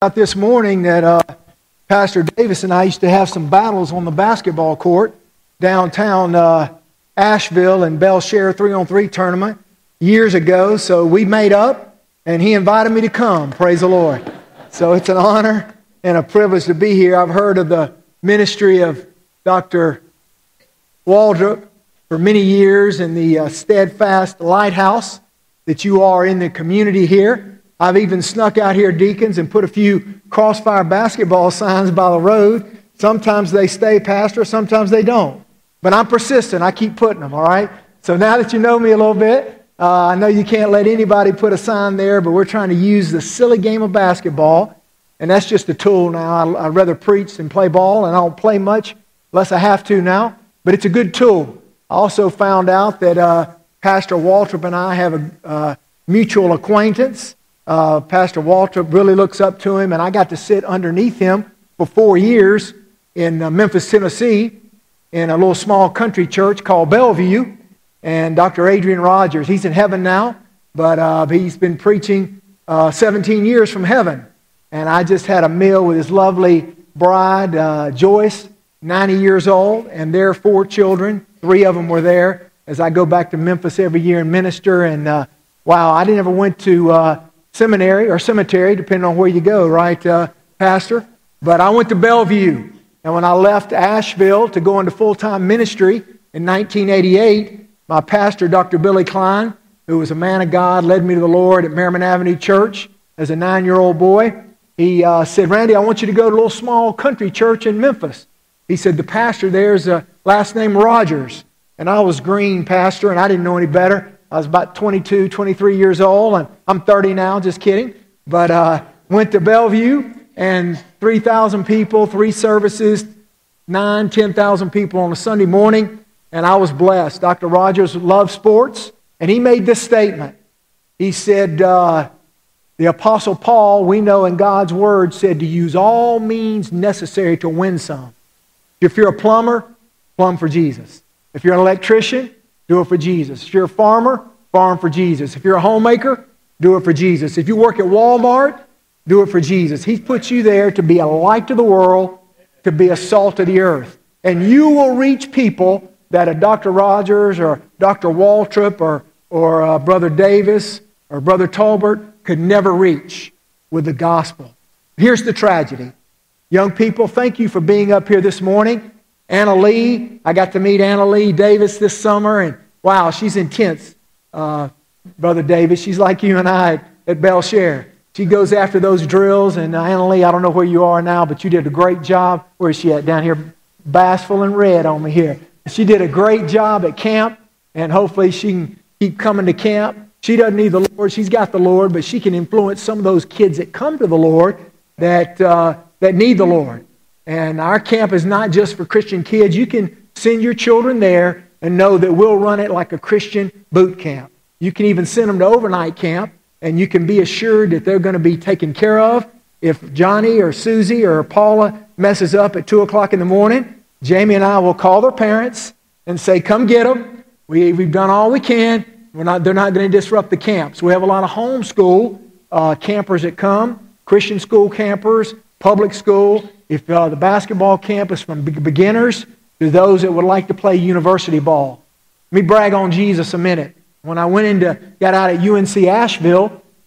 Out this morning that Pastor Davis and I used to have some battles on the basketball court downtown Asheville and Belshare 3-on-3 tournament years ago. So we made up, and he invited me to come. Praise the Lord. So it's an honor and a privilege to be here. I've heard of the ministry of Dr. Waldrop for many years in the Steadfast Lighthouse that you are in the community here. I've even snuck out here, deacons, and put a few Crossfire basketball signs by the road. Sometimes they stay, Pastor, sometimes they don't. But I'm persistent. I keep putting them, all right? So now that you know me a little bit, I know you can't let anybody put a sign there, but we're trying to use the silly game of basketball, and that's just a tool now. I'd rather preach than play ball, and I don't play much unless I have to now, but it's a good tool. I also found out that Pastor Waltrip and I have a mutual acquaintance. Pastor Waltrip really looks up to him, and I got to sit underneath him for 4 years in Memphis, Tennessee, in a little small country church called Bellevue. And Dr. Adrian Rogers, he's in heaven now, but he's been preaching 17 years from heaven. And I just had a meal with his lovely bride, Joyce, 90 years old, and their 4 children. 3 of them were there as I go back to Memphis every year and minister. And wow, I never went to seminary or cemetery, depending on where you go, right, Pastor? But I went to Bellevue. And when I left Asheville to go into full-time ministry in 1988, my pastor, Dr. Billy Klein, who was a man of God, led me to the Lord at Merriman Avenue Church as a 9-year-old boy. He said, Randy, I want you to go to a little small country church in Memphis. He said, the pastor there is a last name Rogers. And I was green, Pastor, and I didn't know any better. I was about 22, 23 years old, and I'm 30 now, just kidding. But went to Bellevue, and 3,000 people, 3 services, 9,000, 10,000 people on a Sunday morning, and I was blessed. Dr. Rogers loved sports, and he made this statement. He said, the Apostle Paul, we know in God's Word, said to use all means necessary to win some. If you're a plumber, plumb for Jesus. If you're an electrician, do it for Jesus. If you're a farmer, farm for Jesus. If you're a homemaker, do it for Jesus. If you work at Walmart, do it for Jesus. He puts you there to be a light to the world, to be a salt to the earth. And you will reach people that a Dr. Rogers or Dr. Waltrip or Brother Davis or Brother Tolbert could never reach with the gospel. Here's the tragedy. Young people, thank you for being up here this morning. Anna Lee, I got to meet Anna Lee Davis this summer, and wow, she's intense, Brother Davis. She's like you and I at Belshare. She goes after those drills, and Anna Lee, I don't know where you are now, but you did a great job. Where is she at? Down here, bashful and red on me here. She did a great job at camp, and hopefully she can keep coming to camp. She doesn't need the Lord. She's got the Lord, but she can influence some of those kids that come to the Lord that need the Lord. And our camp is not just for Christian kids. You can send your children there and know that we'll run it like a Christian boot camp. You can even send them to overnight camp, and you can be assured that they're going to be taken care of. If Johnny or Susie or Paula messes up at 2 o'clock in the morning, Jamie and I will call their parents and say, come get them. We've done all we can. They're not going to disrupt the camps. We have a lot of homeschool campers that come, Christian school campers, public school. If the basketball camp is from beginners to those that would like to play university ball. Let me brag on Jesus a minute. When I got out at UNC Asheville,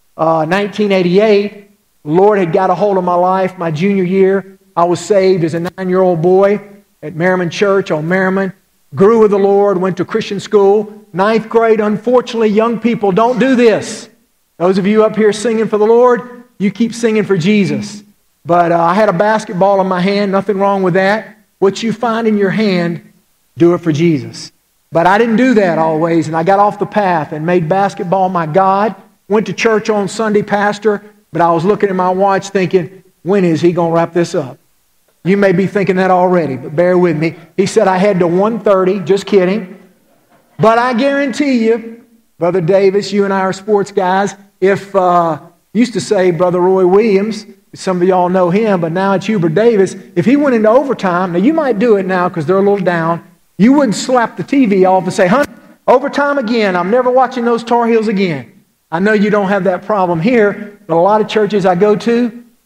1988, the Lord had got a hold of my life my junior year. I was saved as a 9-year-old boy at Merriman Church on Merriman. Grew with the Lord, went to Christian school. 9th grade, unfortunately, young people don't do this. Those of you up here singing for the Lord, you keep singing for Jesus. But I had a basketball in my hand, nothing wrong with that. What you find in your hand, do it for Jesus. But I didn't do that always, and I got off the path and made basketball my God. Went to church on Sunday, Pastor, but I was looking at my watch thinking, when is he going to wrap this up? You may be thinking that already, but bear with me. He said I had to 1:30, just kidding. But I guarantee you, Brother Davis, you and I are sports guys, if, used to say Brother Roy Williams, some of y'all know him, but now it's Hubert Davis. If he went into overtime, now you might do it now because they're a little down, you wouldn't slap the TV off and say, honey, overtime again. I'm never watching those Tar Heels again. I know you don't have that problem here, but a lot of churches I go to,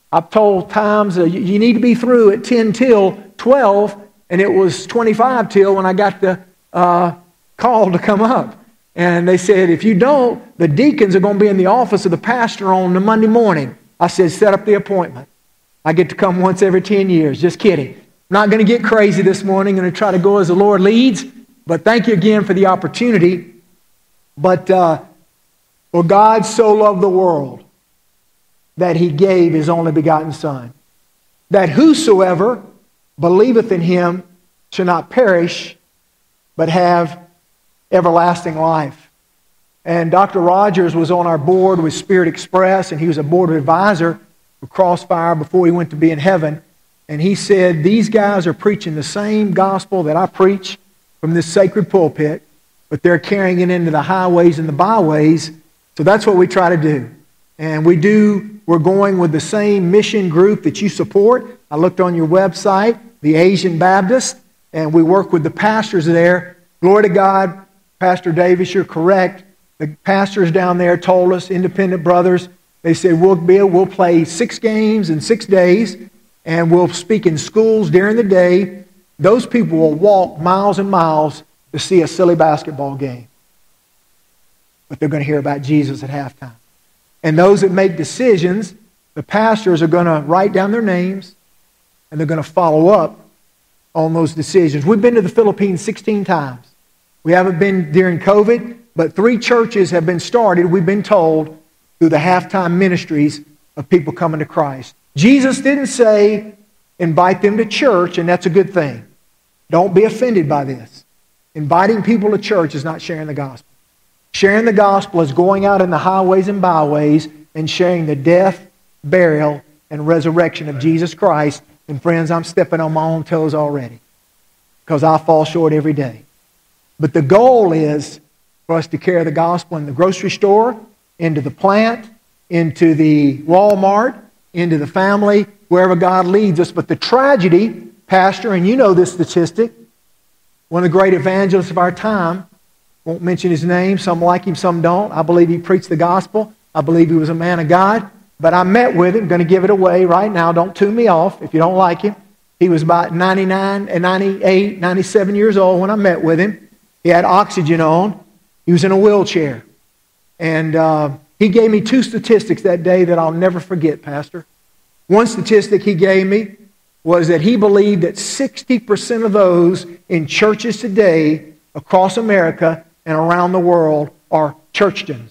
I've told times you need to be through at 10 till 12, and it was 25 till when I got the call to come up. And they said, if you don't, the deacons are going to be in the office of the pastor on the Monday morning. I said, set up the appointment. I get to come once every 10 years. Just kidding. I'm not going to get crazy this morning. I'm going to try to go as the Lord leads. But thank you again for the opportunity. But for God so loved the world that he gave his only begotten Son, that whosoever believeth in him shall not perish, but have everlasting life. And Dr. Rogers was on our board with Spirit Express, and he was a board advisor for Crossfire before he went to be in heaven. And he said, these guys are preaching the same gospel that I preach from this sacred pulpit, but they're carrying it into the highways and the byways. So that's what we try to do. And we're going with the same mission group that you support. I looked on your website, the Asian Baptist, and we work with the pastors there. Glory to God. Pastor Davis, you're correct. The pastors down there told us, independent brothers, they said, we'll play 6 games in 6 days, and we'll speak in schools during the day. Those people will walk miles and miles to see a silly basketball game. But they're going to hear about Jesus at halftime. And those that make decisions, the pastors are going to write down their names, and they're going to follow up on those decisions. We've been to the Philippines 16 times. We haven't been during COVID, but 3 churches have been started, we've been told, through the halftime ministries of people coming to Christ. Jesus didn't say, invite them to church, and that's a good thing. Don't be offended by this. Inviting people to church is not sharing the gospel. Sharing the gospel is going out in the highways and byways and sharing the death, burial, and resurrection of Jesus Christ. And friends, I'm stepping on my own toes already because I fall short every day. But the goal is for us to carry the gospel in the grocery store, into the plant, into the Walmart, into the family, wherever God leads us. But the tragedy, Pastor, and you know this statistic, one of the great evangelists of our time, won't mention his name, some like him, some don't. I believe he preached the gospel. I believe he was a man of God. But I met with him, going to give it away right now. Don't tune me off if you don't like him. He was about 99 and 98, 97 years old when I met with him. He had oxygen on. He was in a wheelchair. And he gave me 2 statistics that day that I'll never forget, Pastor. One statistic he gave me was that he believed that 60% of those in churches today across America and around the world are churchdoms.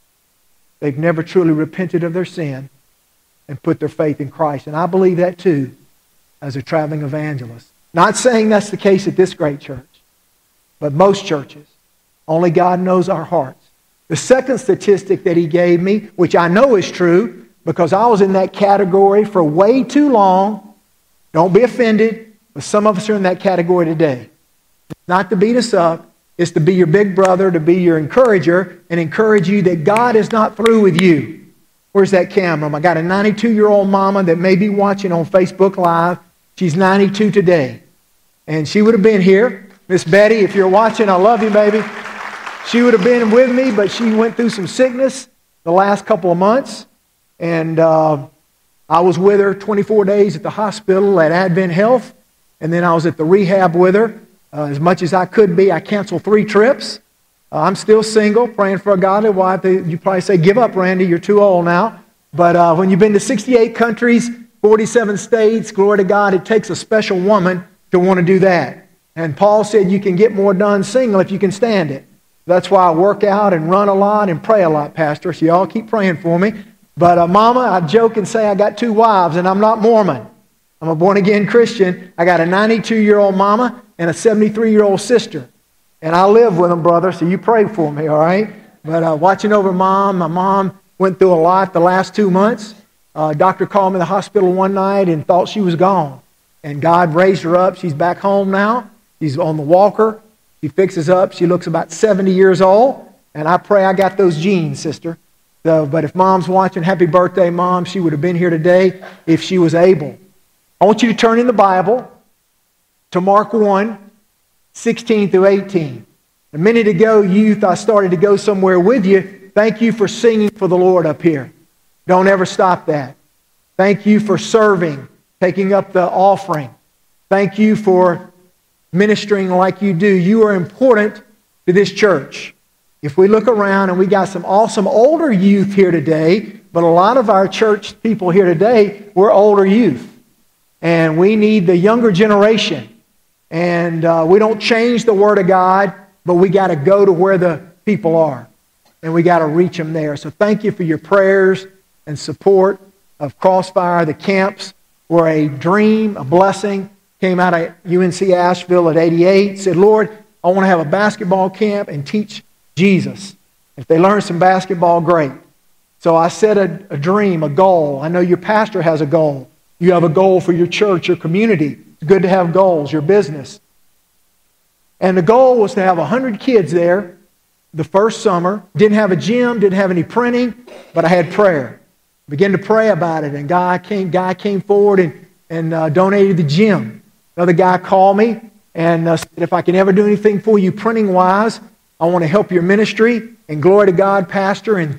They've never truly repented of their sin and put their faith in Christ. And I believe that too as a traveling evangelist. Not saying that's the case at this great church, but most churches. Only God knows our hearts. The second statistic that he gave me, which I know is true because I was in that category for way too long. Don't be offended, but some of us are in that category today. It's not to beat us up. It's to be your big brother, to be your encourager, and encourage you that God is not through with you. Where's that camera? I got a 92-year-old mama that may be watching on Facebook Live. She's 92 today. And she would have been here. Miss Betty, if you're watching, I love you, baby. She would have been with me, but she went through some sickness the last couple of months. And I was with her 24 days at the hospital at Advent Health. And then I was at the rehab with her. As much as I could be, I canceled 3 trips. I'm still single, praying for a godly wife. You probably say, give up, Randy, you're too old now. But when you've been to 68 countries, 47 states, glory to God, it takes a special woman to want to do that. And Paul said you can get more done single if you can stand it. That's why I work out and run a lot and pray a lot, Pastor. So y'all keep praying for me. But Mama, I joke and say I got 2 wives, and I'm not Mormon. I'm a born-again Christian. I got a 92-year-old mama and a 73-year-old sister. And I live with them, brother, so you pray for me, all right? But watching over Mom, my mom went through a lot the last 2 months. Doctor called me to the hospital one night and thought she was gone. And God raised her up. She's back home now. She's on the walker. She fixes up. She looks about 70 years old. And I pray I got those genes, sister. So, but if Mom's watching, happy birthday, Mom. She would have been here today if she was able. I want you to turn in the Bible to Mark 1, 16 through 18. A minute ago, youth, I started to go somewhere with you. Thank you for singing for the Lord up here. Don't ever stop that. Thank you for serving, taking up the offering. Thank you for ministering like you do. You are important to this church. If we look around, and we got some awesome older youth here today, but a lot of our church people here today, we're older youth. And we need the younger generation. And we don't change the Word of God, but we got to go to where the people are. And we got to reach them there. So thank you for your prayers and support of Crossfire. The camps were a dream, a blessing. Came out of UNC Asheville at 88. Said, Lord, I want to have a basketball camp and teach Jesus. If they learn some basketball, great. So I set a dream, a goal. I know your pastor has a goal. You have a goal for your church, your community. It's good to have goals, your business. And the goal was to have 100 kids there the first summer. Didn't have a gym, didn't have any printing, but I had prayer. Began to pray about it, and guy came forward and donated the gym. Another guy called me and said, if I can ever do anything for you printing-wise, I want to help your ministry. And glory to God, Pastor, in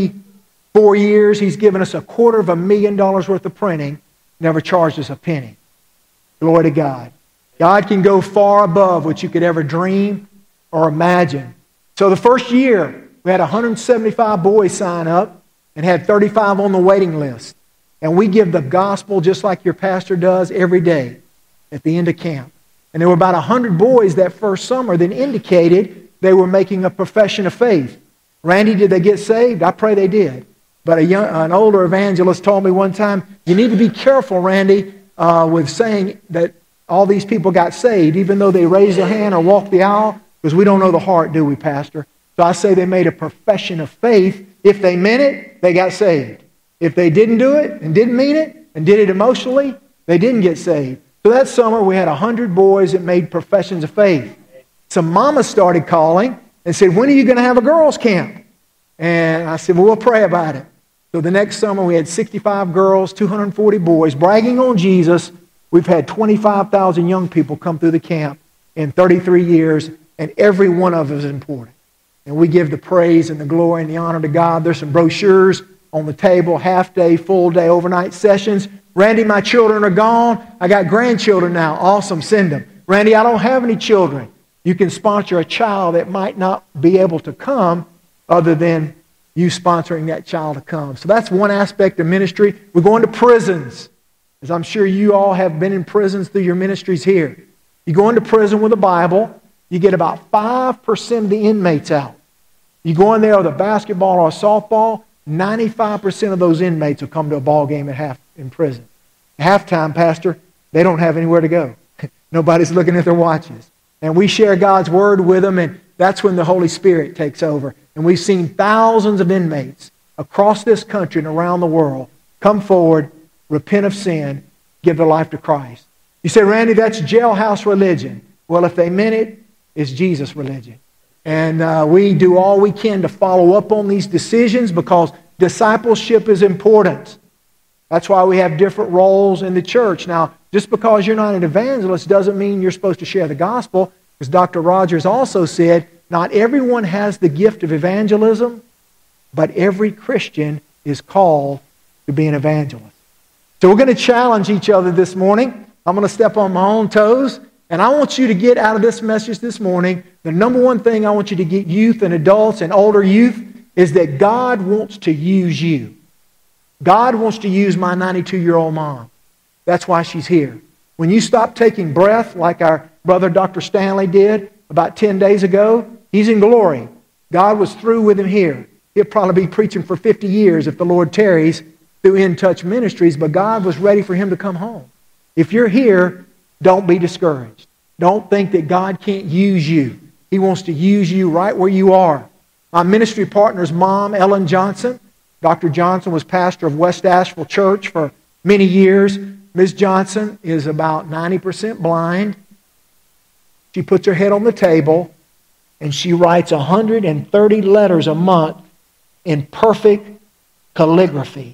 34 years, he's given us $250,000 worth of printing. Never charged us a penny. Glory to God. God can go far above what you could ever dream or imagine. So the first year, we had 175 boys sign up and had 35 on the waiting list. And we give the gospel just like your pastor does every day at the end of camp. And there were about 100 boys that first summer that indicated they were making a profession of faith. Randy, did they get saved? I pray they did. But an older evangelist told me one time, you need to be careful, Randy, with saying that all these people got saved, even though they raised their hand or walked the aisle, because we don't know the heart, do we, Pastor? So I say they made a profession of faith. If they meant it, they got saved. If they didn't do it and didn't mean it and did it emotionally, they didn't get saved. So that summer we had 100 boys that made professions of faith. Some mamas started calling and said, when are you going to have a girls' camp? And I said, well, we'll pray about it. So the next summer we had 65 girls, 240 boys, bragging on Jesus. We've had 25,000 young people come through the camp in 33 years, and every one of us is important. And we give the praise and the glory and the honor to God. There's some brochures on the table, half day, full day, overnight sessions. Randy, my children are gone. I got grandchildren now. Awesome, send them. Randy, I don't have any children. You can sponsor a child that might not be able to come other than you sponsoring that child to come. So that's one aspect of ministry. We're going to prisons, as I'm sure you all have been in prisons through your ministries here. You go into prison with a Bible, you get about 5% of the inmates out. You go in there with a basketball or a softball, 95% of those inmates will come to a ball game in prison. At halftime, Pastor, they don't have anywhere to go. Nobody's looking at their watches. And we share God's Word with them, and that's when the Holy Spirit takes over. And we've seen thousands of inmates across this country and around the world come forward, repent of sin, give their life to Christ. You say, Randy, that's jailhouse religion. Well, if they meant it, it's Jesus religion. And we do all we can to follow up on these decisions because discipleship is important. That's why we have different roles in the church. Now, just because you're not an evangelist doesn't mean you're supposed to share the gospel, because Dr. Rogers also said, not everyone has the gift of evangelism, but every Christian is called to be an evangelist. So we're going to challenge each other this morning. I'm going to step on my own toes, and I want you to get out of this message this morning, the number one thing I want you to get youth and adults and older youth is that God wants to use you. God wants to use my 92-year-old mom. That's why she's here. When you stop taking breath, like our brother Dr. Stanley did about 10 days ago, he's in glory. God was through with him here. He'll probably be preaching for 50 years if the Lord tarries through In Touch Ministries, but God was ready for him to come home. If you're here, don't be discouraged. Don't think that God can't use you. He wants to use you right where you are. My ministry partner's mom, Ellen Johnson. Dr. Johnson was pastor of West Asheville Church for many years. Ms. Johnson is about 90% blind. She puts her head on the table and she writes 130 letters a month in perfect calligraphy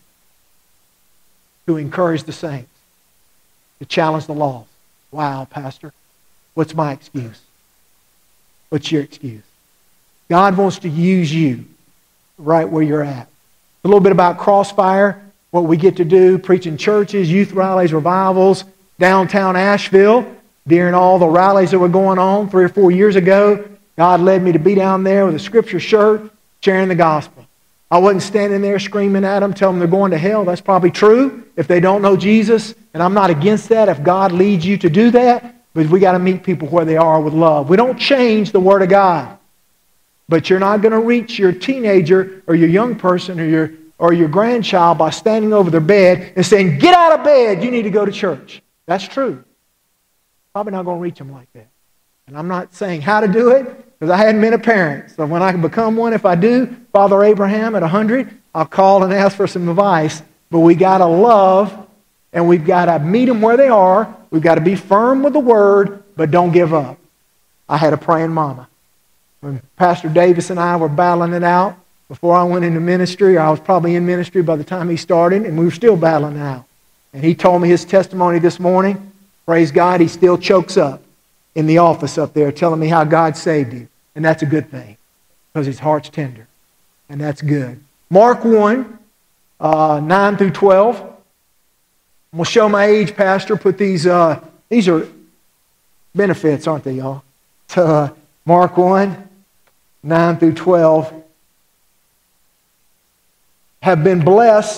to encourage the saints, to challenge the lost. Wow, Pastor, what's my excuse? What's your excuse? God wants to use you right where you're at. A little bit about Crossfire. what we get to do, preaching churches, youth rallies, revivals, downtown Asheville. During all the rallies that were going on 3 or 4 years ago, God led me to be down there with a Scripture shirt, sharing the gospel. I wasn't standing there screaming at them, telling them they're going to hell. That's probably true if they don't know Jesus, and I'm not against that if God leads you to do that, but we got to meet people where they are with love. We don't change the Word of God, but you're not going to reach your teenager or your young person or your grandchild by standing over their bed and saying, get out of bed, you need to go to church. That's true. Probably not going to reach them like that. And I'm not saying how to do it, because I hadn't been a parent. So when I can become one, if I do, Father Abraham at 100, I'll call and ask for some advice. But we got to love, and we've got to meet them where they are. We've got to be firm with the Word, but don't give up. I had a praying mama. When Pastor Davis and I were battling it out, before I went into ministry, I was probably in ministry by the time he started, and we were still battling it out. And he told me his testimony this morning. Praise God, he still chokes up in the office up there telling me how God saved him. And that's a good thing, because his heart's tender. And that's good. Mark 1, 9 through 12. I'm going to show my age, Pastor. Put these are benefits, aren't they, y'all? So, Mark 1, 9 through 12. Have been blessed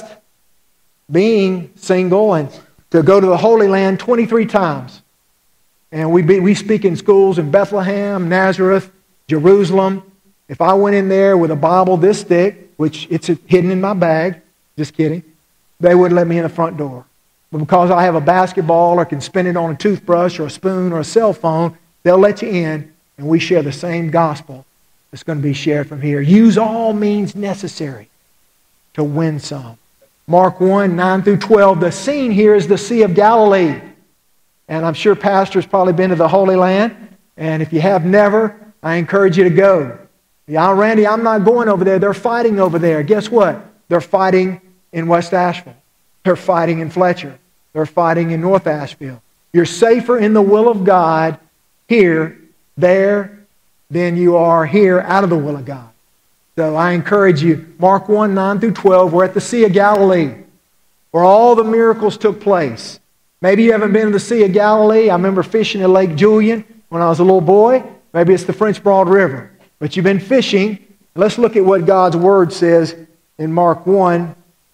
being single and to go to the Holy Land 23 times. And we speak in schools in Bethlehem, Nazareth, Jerusalem. If I went in there with a Bible this thick, which it's hidden in my bag, just kidding, they wouldn't let me in the front door. But because I have a basketball or can spin it on a toothbrush or a spoon or a cell phone, they'll let you in, and we share the same gospel that's going to be shared from here. Use all means necessary to win some. Mark 1, 9 through 12. The scene here is the Sea of Galilee. And I'm sure Pastor's probably been to the Holy Land. And if you have never, I encourage you to go. Yeah, Randy, I'm not going over there. They're fighting over there. Guess what? They're fighting in West Asheville. They're fighting in Fletcher. They're fighting in North Asheville. You're safer in the will of God here, there, than you are here out of the will of God. So I encourage you, Mark 1, 9 through 12, we're at the Sea of Galilee, where all the miracles took place. Maybe you haven't been to the Sea of Galilee. I remember fishing at Lake Julian when I was a little boy. Maybe it's the French Broad River. But you've been fishing. Let's look at what God's Word says in Mark 1,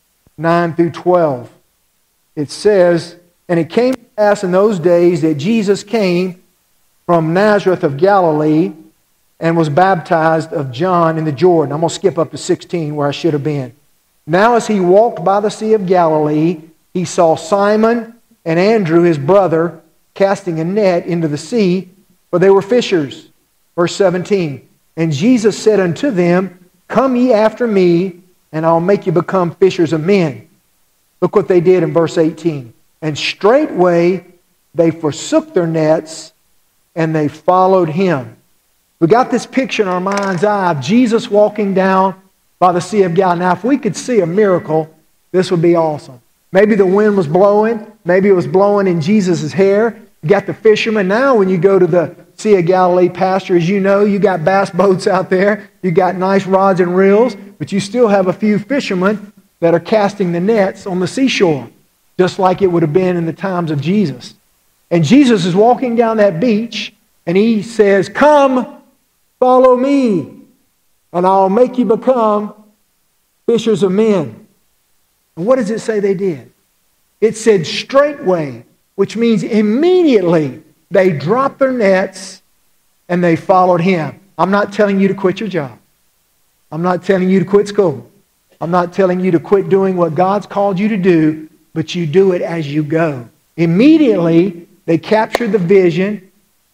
9 through 12. It says, and it came to pass in those days that Jesus came from Nazareth of Galilee and was baptized of John in the Jordan. I'm going to skip up to 16 where I should have been. Now as he walked by the Sea of Galilee, he saw Simon and Andrew, his brother, casting a net into the sea, for they were fishers. Verse 17. And Jesus said unto them, come ye after me, and I'll make you become fishers of men. Look what they did in verse 18. And straightway they forsook their nets, and they followed him. We got this picture in our mind's eye of Jesus walking down by the Sea of Galilee. Now, if we could see a miracle, this would be awesome. Maybe the wind was blowing. Maybe it was blowing in Jesus' hair. You got the fishermen. Now, when you go to the Sea of Galilee, Pastor, as you know, you got bass boats out there. You got nice rods and reels. But you still have a few fishermen that are casting the nets on the seashore, just like it would have been in the times of Jesus. And Jesus is walking down that beach, and he says, come, follow me, and I'll make you become fishers of men. And what does it say they did? It said straightway, which means immediately they dropped their nets and they followed him. I'm not telling you to quit your job. I'm not telling you to quit school. I'm not telling you to quit doing what God's called you to do, but you do it as you go. Immediately, they captured the vision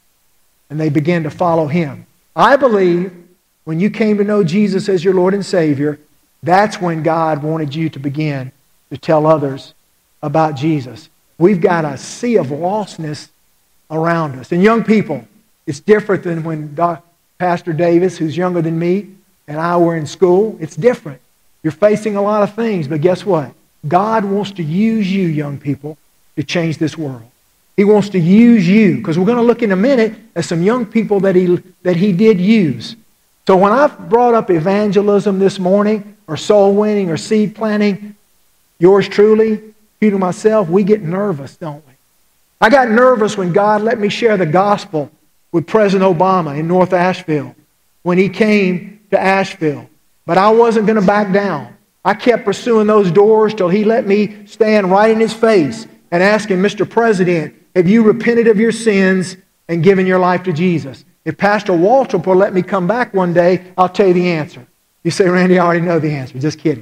and they began to follow him. I believe when you came to know Jesus as your Lord and Savior, that's when God wanted you to begin to tell others about Jesus. We've got a sea of lostness around us. And young people, it's different than when Pastor Davis, who's younger than me, and I were in school. It's different. You're facing a lot of things, but guess what? God wants to use you, young people, to change this world. He wants to use you, because we're going to look in a minute at some young people that he did use. So when I brought up evangelism this morning, or soul winning, or seed planting, Yours truly, Peter and myself, we get nervous, don't we? I got nervous when God let me share the gospel with President Obama in North Asheville when he came to Asheville. But I wasn't going to back down. I kept pursuing those doors till he let me stand right in his face and ask him, Mr. President, have you repented of your sins and given your life to Jesus? If Pastor Waltrip will let me come back one day, I'll tell you the answer. You say, Randy, I already know the answer. Just kidding.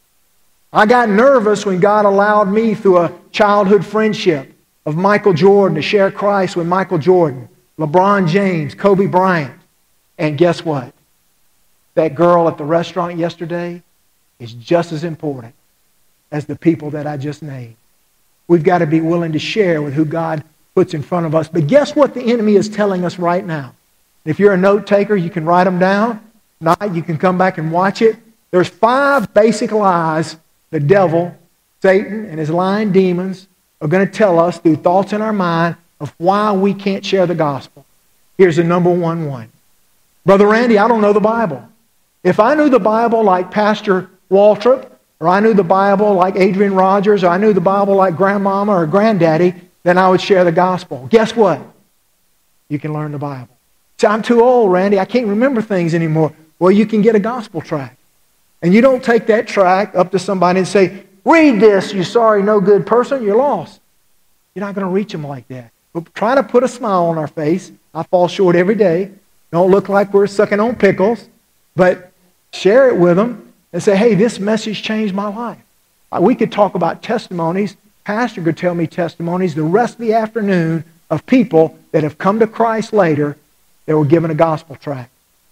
I got nervous when God allowed me through a childhood friendship of Michael Jordan to share Christ with Michael Jordan, LeBron James, Kobe Bryant. And guess what? That girl at the restaurant yesterday is just as important as the people that I just named. We've got to be willing to share with who God puts in front of us. But guess what the enemy is telling us right now? If you're a note taker, you can write them down. If not, you can come back and watch it. There's 5 basic lies the devil, Satan, and his lying demons are going to tell us through thoughts in our mind of why we can't share the gospel. Here's the number one. Brother Randy, I don't know the Bible. If I knew the Bible like Pastor Waltrip, or I knew the Bible like Adrian Rogers, or I knew the Bible like Grandmama or Granddaddy, then I would share the gospel. Guess what? You can learn the Bible. See, I'm too old, Randy. I can't remember things anymore. Well, you can get a gospel tract. And you don't take that tract up to somebody and say, read this, you sorry, no good person, you're lost. You're not going to reach them like that. But try to put a smile on our face. I fall short every day. Don't look like we're sucking on pickles. But share it with them and say, hey, this message changed my life. We could talk about testimonies. Pastor could tell me testimonies the rest of the afternoon of people that have come to Christ later that were given a gospel tract.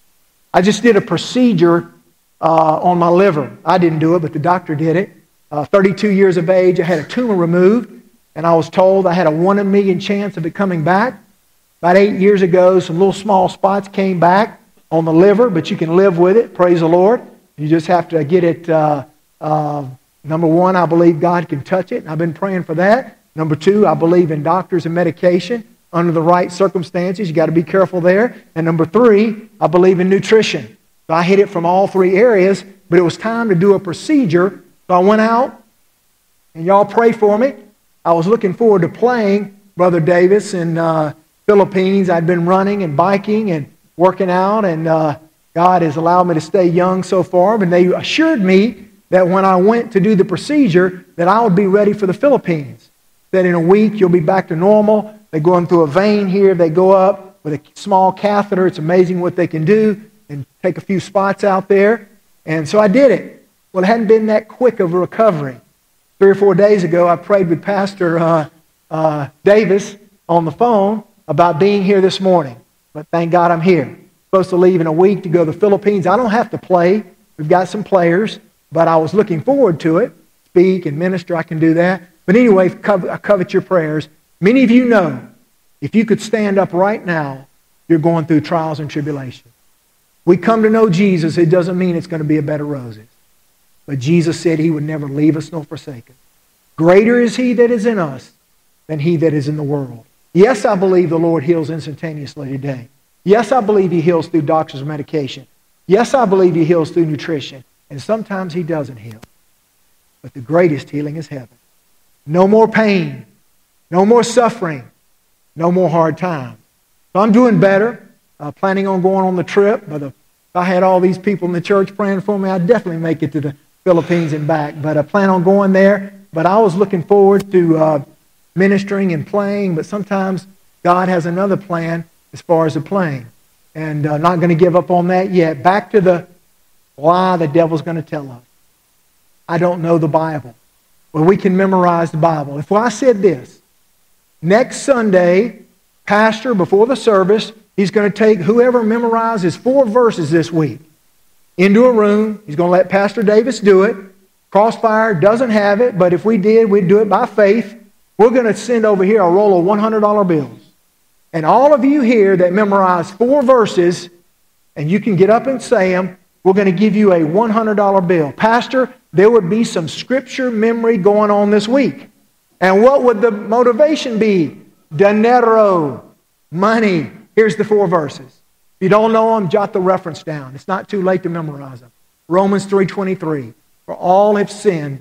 I just did a procedure on my liver. I didn't do it, but the doctor did it. 32 years of age, I had a tumor removed, and I was told I had a 1 in a million chance of it coming back. About 8 years ago, some little small spots came back on the liver, but you can live with it, praise the Lord. You just have to get it, number one, I believe God can touch it, and I've been praying for that. Number 2, I believe in doctors and medication under the right circumstances. You got to be careful there. And number 3, I believe in nutrition. So I hit it from all 3 areas, but it was time to do a procedure. So I went out, and y'all pray for me. I was looking forward to playing Brother Davis in Philippines. I'd been running and biking and working out, and God has allowed me to stay young so far. And they assured me that when I went to do the procedure, that I would be ready for the Philippines. That in a week, you'll be back to normal. They're going through a vein here. They go up with a small catheter. It's amazing what they can do and take a few spots out there. And so I did it. Well, it hadn't been that quick of a recovery. 3 or 4 days ago, I prayed with Pastor Davis on the phone about being here this morning. But thank God I'm here. Supposed to leave in a week to go to the Philippines. I don't have to play. We've got some players. But I was looking forward to it. Speak and minister, I can do that. But anyway, I covet your prayers. Many of you know, if you could stand up right now, you're going through trials and tribulations. We come to know Jesus, it doesn't mean it's going to be a bed of roses. But Jesus said He would never leave us nor forsake us. Greater is He that is in us than he that is in the world. Yes, I believe the Lord heals instantaneously today. Yes, I believe He heals through doctor's medication. Yes, I believe He heals through nutrition. And sometimes He doesn't heal. But the greatest healing is heaven. No more pain. No more suffering. No more hard times. So I'm doing better. Planning on going on the trip. But if I had all these people in the church praying for me, I'd definitely make it to the Philippines and back. But I plan on going there. But I was looking forward to ministering and playing. But sometimes God has another plan as far as the playing. And not going to give up on that yet. Back to the lie the devil's going to tell us. I don't know the Bible. Well, we can memorize the Bible. If I said this, next Sunday, Pastor, before the service, he's going to take whoever memorizes 4 verses this week into a room. He's going to let Pastor Davis do it. Crossfire doesn't have it, but if we did, we'd do it by faith. We're going to send over here a roll of $100 bills. And all of you here that memorize 4 verses, and you can get up and say them, we're going to give you a $100 bill. Pastor, there would be some scripture memory going on this week. And what would the motivation be? Dinero, money. Here's the 4 verses. If you don't know them, jot the reference down. It's not too late to memorize them. Romans 3:23. For all have sinned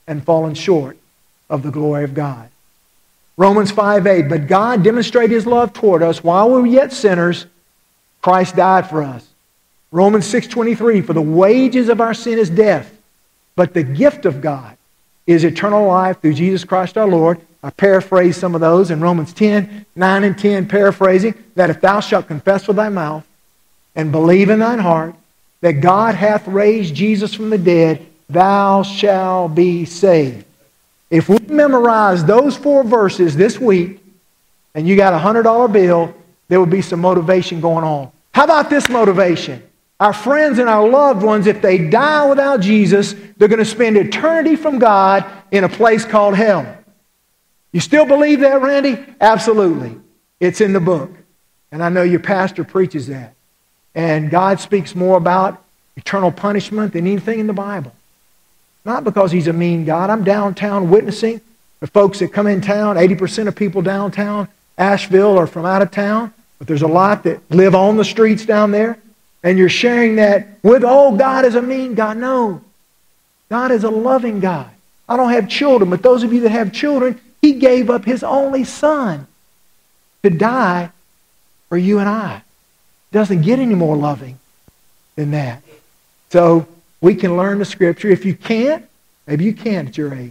and fallen short of the glory of God. Romans 5:8, but God demonstrated His love toward us while we were yet sinners. Christ died for us. Romans 6:23, for the wages of our sin is death, but the gift of God is eternal life through Jesus Christ our Lord. I paraphrase some of those in Romans 10:9 and 10, paraphrasing, that if thou shalt confess with thy mouth and believe in thine heart that God hath raised Jesus from the dead, thou shalt be saved. If we memorize those 4 verses this week, and you got a $100 bill, there will be some motivation going on. How about this motivation? Our friends and our loved ones, if they die without Jesus, they're going to spend eternity from God in a place called hell. You still believe that, Randy? Absolutely. It's in the book. And I know your pastor preaches that. And God speaks more about eternal punishment than anything in the Bible. Not because He's a mean God. I'm downtown witnessing. The folks that come in town, 80% of people downtown Asheville are from out of town. But there's a lot that live on the streets down there. And you're sharing that with, oh, God is a mean God. No. God is a loving God. I don't have children, but those of you that have children, He gave up His only Son to die for you and I. It doesn't get any more loving than that. So we can learn the Scripture. If you can't, maybe you can at your age.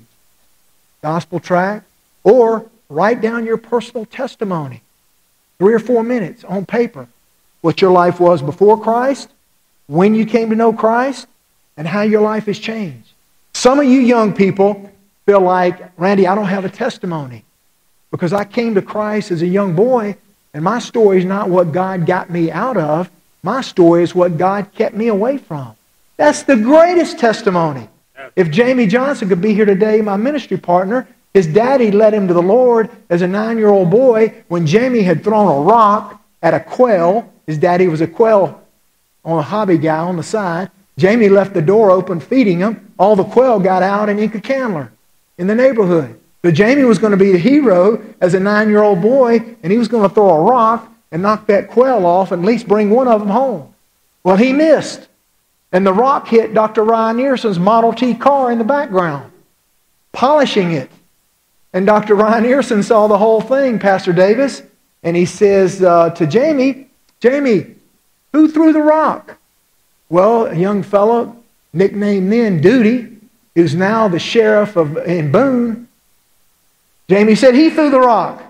Gospel tract, or write down your personal testimony. 3 or 4 minutes on paper. What your life was before Christ, when you came to know Christ, and how your life has changed. Some of you young people feel like, Randy, I don't have a testimony because I came to Christ as a young boy, and my story is not what God got me out of. My story is what God kept me away from. That's the greatest testimony. If Jamie Johnson could be here today, my ministry partner, his daddy led him to the Lord as a 9-year-old boy when Jamie had thrown a rock at a quail. His daddy was a quail on a hobby guy on the side. Jamie left the door open feeding him. All the quail got out in Inca Candler in the neighborhood. So Jamie was going to be the hero as a 9-year-old boy, and he was going to throw a rock and knock that quail off and at least bring one of them home. Well, he missed. And the rock hit Dr. Ryan Earson's Model T car in the background, polishing it. And Dr. Ryan Earson saw the whole thing, Pastor Davis, and he says to Jamie, Jamie, who threw the rock? Well, a young fellow, nicknamed then Duty, who's now the sheriff in Boone. Jamie said, he threw the rock.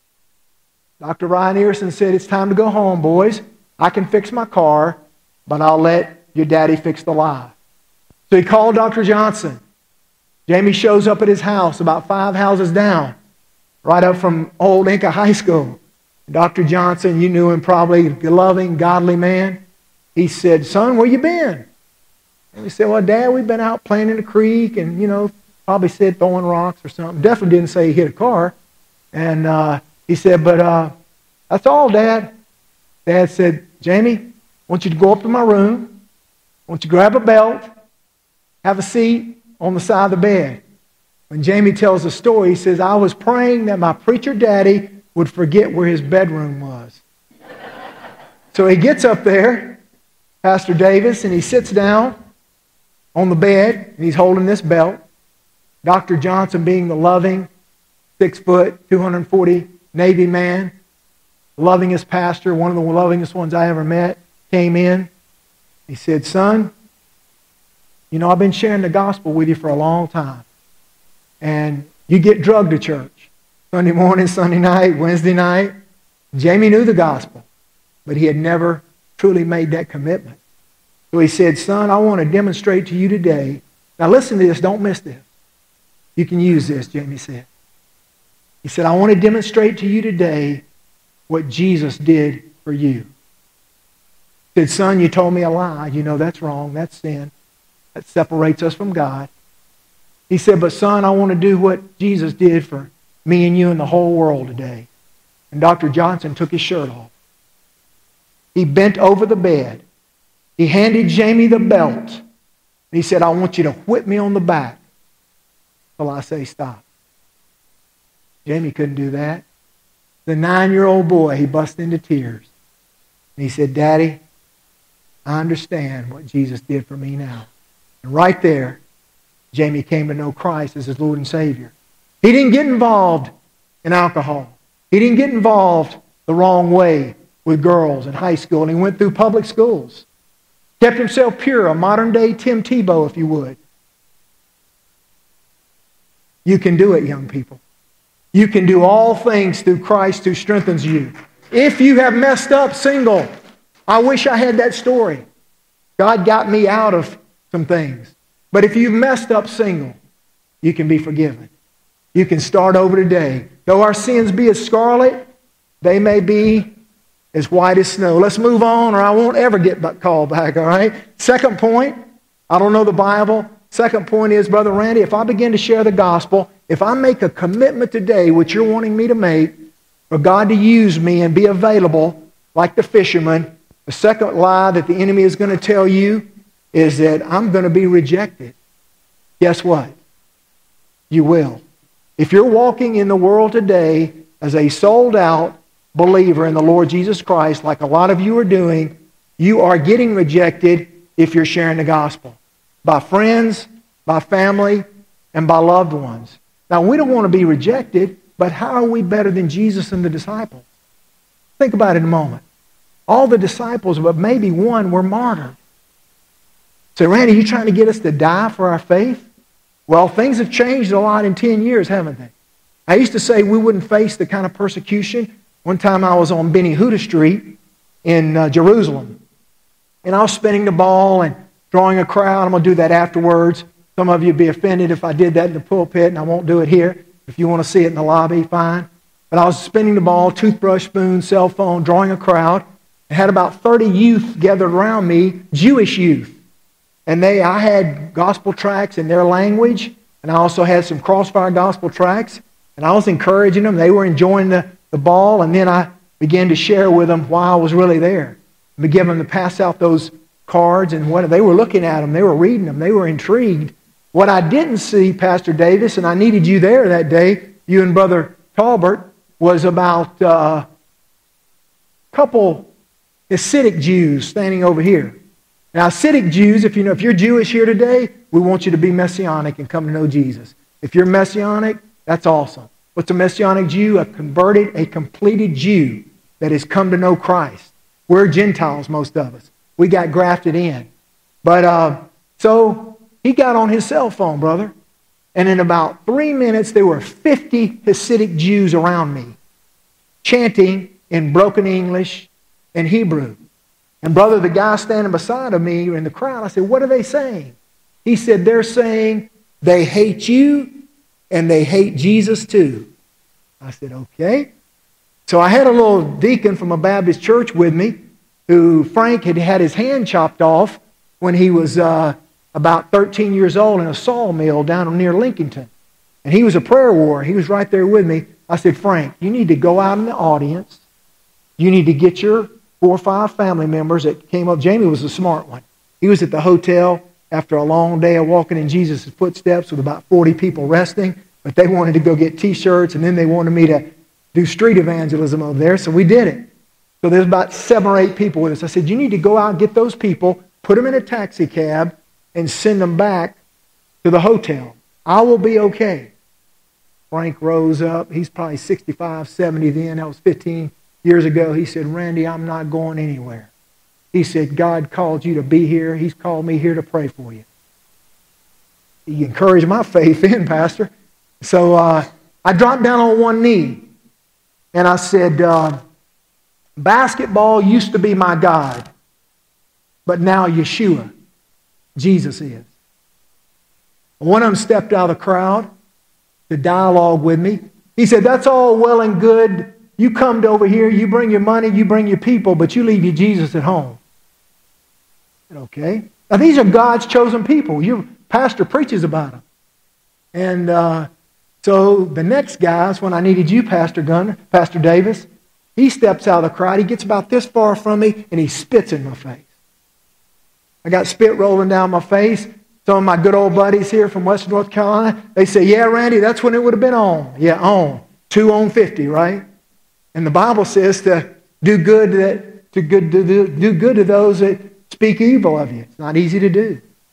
Dr. Ryan Earson said, it's time to go home, boys. I can fix my car, but I'll let your daddy fix the lie. So he called Dr. Johnson. Jamie shows up at his house about 5 houses down, right up from old Inca High School. Dr. Johnson, you knew him probably, a loving, godly man. He said, son, where you been? And he said, well, Dad, we've been out playing in the creek and, probably said throwing rocks or something. Definitely didn't say he hit a car. And he said, but that's all, Dad. Dad said, Jamie, I want you to go up to my room. I want you to grab a belt, have a seat on the side of the bed. When Jamie tells the story, he says, I was praying that my preacher daddy would forget where his bedroom was. So he gets up there, Pastor Davis, and he sits down on the bed, and he's holding this belt. Dr. Johnson, being the loving, 6 foot, 240 Navy man, lovingest pastor, one of the lovingest ones I ever met, came in. He said, son, I've been sharing the gospel with you for a long time. And you get drugged to church. Sunday morning, Sunday night, Wednesday night. Jamie knew the gospel, but he had never truly made that commitment. So he said, son, I want to demonstrate to you today. Now listen to this, don't miss this. You can use this, Jamie said. He said, I want to demonstrate to you today what Jesus did for you. He said, son, you told me a lie. That's wrong. That's sin. That separates us from God. He said, but son, I want to do what Jesus did for me and you and the whole world today. And Dr. Johnson took his shirt off. He bent over the bed. He handed Jamie the belt. And he said, I want you to whip me on the back till I say stop. Jamie couldn't do that. The 9-year-old boy, he burst into tears. And he said, Daddy, I understand what Jesus did for me now. And right there, Jamie came to know Christ as his Lord and Savior. He didn't get involved in alcohol. He didn't get involved the wrong way with girls in high school, and he went through public schools. Kept himself pure, a modern-day Tim Tebow, if you would. You can do it, young people. You can do all things through Christ who strengthens you. If you have messed up single, I wish I had that story. God got me out of some things. But if you've messed up single, you can be forgiven. You can start over today. Though our sins be as scarlet, they may be as white as snow. Let's move on or I won't ever get called back, all right? Second point, I don't know the Bible. Second point is, Brother Randy, if I begin to share the gospel, if I make a commitment today, which you're wanting me to make, for God to use me and be available like the fisherman, the second lie that the enemy is going to tell you is that I'm going to be rejected. Guess what? You will. If you're walking in the world today as a sold-out believer in the Lord Jesus Christ, like a lot of you are doing, you are getting rejected if you're sharing the gospel. By friends, by family, and by loved ones. Now, we don't want to be rejected, but how are we better than Jesus and the disciples? Think about it in a moment. All the disciples, but maybe one, were martyred. So, Randy, you trying to get us to die for our faith? Well, things have changed a lot in 10 years, haven't they? I used to say we wouldn't face the kind of persecution. One time I was on Benny Huda Street in Jerusalem. And I was spinning the ball and drawing a crowd. I'm going to do that afterwards. Some of you would be offended if I did that in the pulpit, and I won't do it here. If you want to see it in the lobby, fine. But I was spinning the ball, toothbrush, spoon, cell phone, drawing a crowd. I had about 30 youth gathered around me, Jewish youth. And I had gospel tracts in their language, and I also had some Crossfire gospel tracts. And I was encouraging them. They were enjoying the ball, and then I began to share with them why I was really there. I began them to pass out those cards, and what they were looking at them, they were reading them, they were intrigued. What I didn't see, Pastor Davis, and I needed you there that day, you and Brother Talbert, was about a couple Hasidic Jews standing over here. Now, Hasidic Jews, if you're Jewish here today, we want you to be Messianic and come to know Jesus. If you're Messianic, that's awesome. What's a Messianic Jew? A converted, a completed Jew that has come to know Christ. We're Gentiles, most of us. We got grafted in. But so he got on his cell phone, brother. And in about 3 minutes, there were 50 Hasidic Jews around me, chanting in broken English and Hebrew. And brother, the guy standing beside of me in the crowd, I said, what are they saying? He said, they're saying they hate you and they hate Jesus too. I said, okay. So I had a little deacon from a Baptist church with me who Frank had had his hand chopped off when he was about 13 years old in a sawmill down near Lincolnton. And he was a prayer warrior. He was right there with me. I said, Frank, you need to go out in the audience. You need to get your 4 or 5 family members that came up. Jamie was a smart one. He was at the hotel after a long day of walking in Jesus' footsteps with about 40 people resting. But they wanted to go get T-shirts, and then they wanted me to do street evangelism over there. So we did it. So there's about 7 or 8 people with us. I said, you need to go out and get those people, put them in a taxi cab, and send them back to the hotel. I will be okay. Frank rose up. He's probably 65, 70 then. That was 15 years ago. He said, Randy, I'm not going anywhere. He said, God called you to be here. He's called me here to pray for you. He encouraged my faith then, Pastor. So I dropped down on one knee. And I said, basketball used to be my God. But now Yeshua, Jesus is. One of them stepped out of the crowd to dialogue with me. He said, that's all well and good. You come over here, you bring your money, you bring your people, but you leave your Jesus at home. I said, okay. Now these are God's chosen people. Your pastor preaches about them. And so the next guy is when I needed you, Pastor Gunner, Pastor Davis. He steps out of the crowd. He gets about this far from me, and he spits in my face. I got spit rolling down my face. Some of my good old buddies here from Western North Carolina, they say, yeah, Randy, that's when it would have been on. Yeah, on. 2 on 50, right? And the Bible says to do good to those that speak evil of you. It's not easy to do.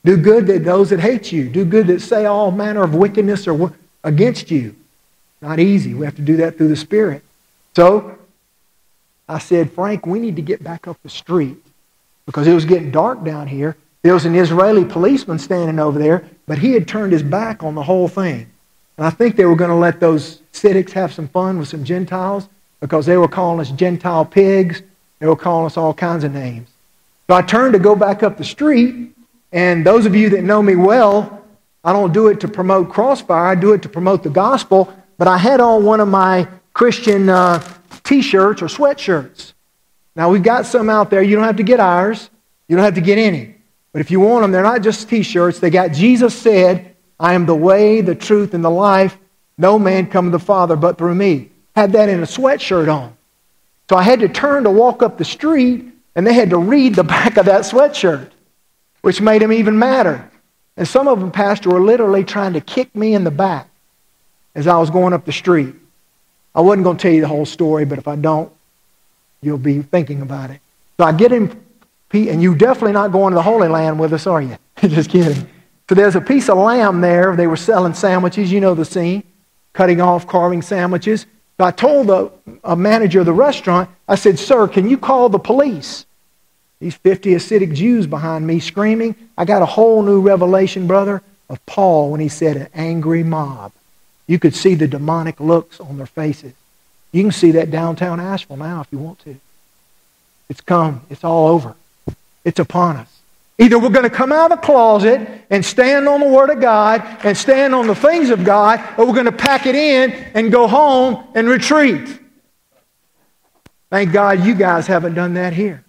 Do good to those that hate you. Do good that say all manner of wickedness or against you. Not easy. We have to do that through the Spirit. So, I said, Frank, we need to get back up the street because it was getting dark down here. There was an Israeli policeman standing over there, but he had turned his back on the whole thing. And I think they were going to let those Siddiques have some fun with some Gentiles because they were calling us Gentile pigs. They were calling us all kinds of names. So I turned to go back up the street, and those of you that know me well, I don't do it to promote Crossfire. I do it to promote the gospel, but I had on one of my Christian T-shirts or sweatshirts. Now, we've got some out there. You don't have to get ours. You don't have to get any. But if you want them, they're not just T-shirts. They got Jesus said, I am the way, the truth, and the life. No man come to the Father but through me. Had that in a sweatshirt on. So I had to turn to walk up the street, and they had to read the back of that sweatshirt, which made them even madder. And some of them, Pastor, were literally trying to kick me in the back as I was going up the street. I wasn't going to tell you the whole story, but if I don't, you'll be thinking about it. So I get him, and you're definitely not going to the Holy Land with us, are you? Just kidding. So there's a piece of lamb there. They were selling sandwiches. You know the scene. Cutting off, carving sandwiches. So I told a manager of the restaurant, I said, sir, can you call the police? These 50 Hasidic Jews behind me screaming. I got a whole new revelation, brother, of Paul when he said an angry mob. You could see the demonic looks on their faces. You can see that downtown Asheville now if you want to. It's come. It's all over. It's upon us. Either we're going to come out of the closet and stand on the Word of God and stand on the things of God, or we're going to pack it in and go home and retreat. Thank God you guys haven't done that here.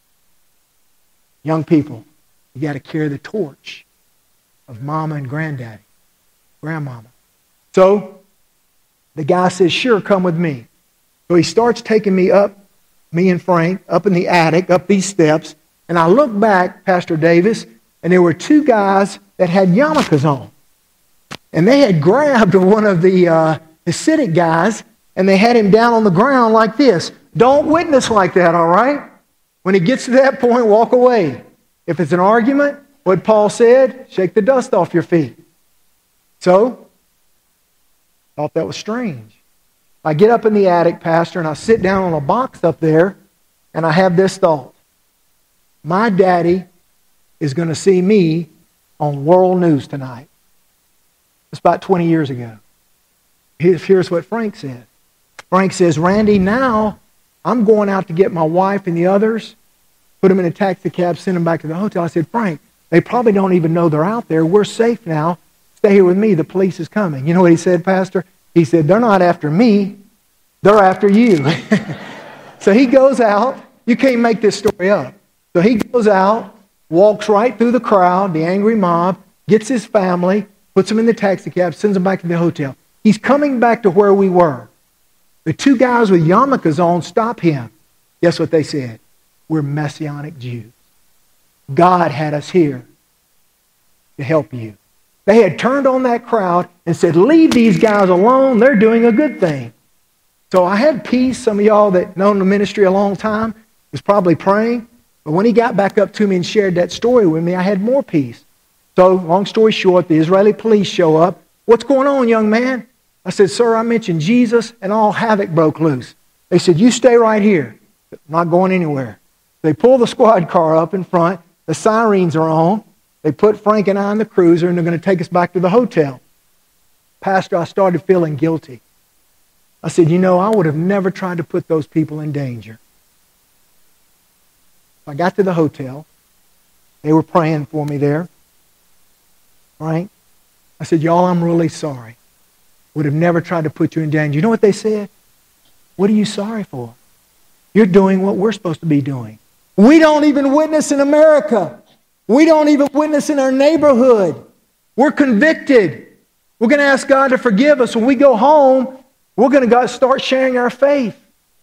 Young people, you got to carry the torch of mama and granddaddy, grandmama. So, the guy says, sure, come with me. So he starts taking me up, me and Frank, up in the attic, up these steps. And I look back, Pastor Davis, and there were two guys that had yarmulkes on. And they had grabbed one of the Hasidic guys, and they had him down on the ground like this. Don't witness like that, all right? When it gets to that point, walk away. If it's an argument, what Paul said, shake the dust off your feet. So, thought that was strange. I get up in the attic, Pastor, and I sit down on a box up there, and I have this thought. My daddy is going to see me on world news tonight. It's about 20 years ago. Here's what Frank said. Frank says, Randy, now I'm going out to get my wife and the others, put them in a taxi cab, send them back to the hotel. I said, Frank, they probably don't even know they're out there. We're safe now. Stay here with me. The police is coming. You know what he said, Pastor? He said, they're not after me. They're after you. So he goes out. You can't make this story up. So he goes out, walks right through the crowd, the angry mob, gets his family, puts them in the taxi cab, sends them back to the hotel. He's coming back to where we were. The two guys with yarmulkes on stop him. Guess what they said? We're Messianic Jews. God had us here to help you. They had turned on that crowd and said, leave these guys alone. They're doing a good thing. So I had peace. Some of y'all that known the ministry a long time was probably praying. But when he got back up to me and shared that story with me, I had more peace. So, long story short, the Israeli police show up. What's going on, young man? I said, sir, I mentioned Jesus, and all havoc broke loose. They said, you stay right here. I'm not going anywhere. They pull the squad car up in front. The sirens are on. They put Frank and I in the cruiser, and they're going to take us back to the hotel. Pastor, I started feeling guilty. I said, you know, I would have never tried to put those people in danger. I got to the hotel. They were praying for me there. Right? I said, y'all, I'm really sorry. Would have never tried to put you in danger. You know what they said? What are you sorry for? You're doing what we're supposed to be doing. We don't even witness in America. We don't even witness in our neighborhood. We're convicted. We're going to ask God to forgive us. When we go home, we're going to start sharing our faith.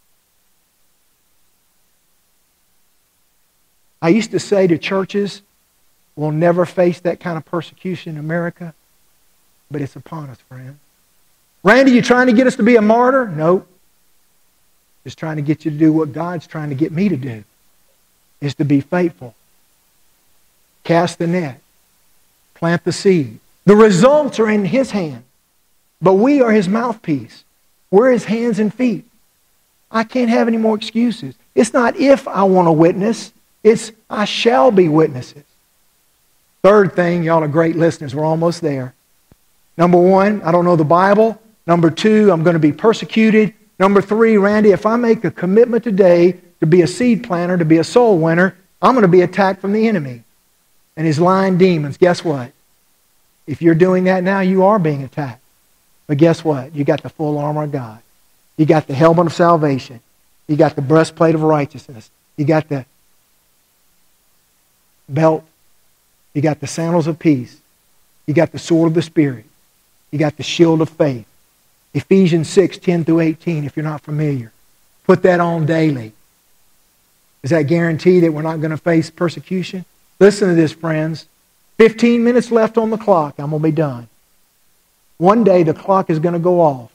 I used to say to churches, we'll never face that kind of persecution in America, but it's upon us, friend. Randy, you trying to get us to be a martyr? Nope. Just trying to get you to do what God's trying to get me to do, is to be faithful. Cast the net. Plant the seed. The results are in His hand. But we are His mouthpiece. We're His hands and feet. I can't have any more excuses. It's not if I want to witness. It's I shall be witnesses. Third thing, y'all are great listeners. We're almost there. Number one, I don't know the Bible. Number two, I'm going to be persecuted. Number three, Randy, if I make a commitment today to be a seed planter, to be a soul winner, I'm going to be attacked from the enemy and his lying demons. Guess what? If you're doing that now, you are being attacked. But guess what? You got the full armor of God. You got the helmet of salvation. You got the breastplate of righteousness. You got the belt. You got the sandals of peace. You got the sword of the Spirit. You got the shield of faith. Ephesians 6, 10 through 18, if you're not familiar. Put that on daily. Does that guarantee that we're not going to face persecution? Listen to this, friends. 15 minutes left on the clock. I'm going to be done. One day the clock is going to go off.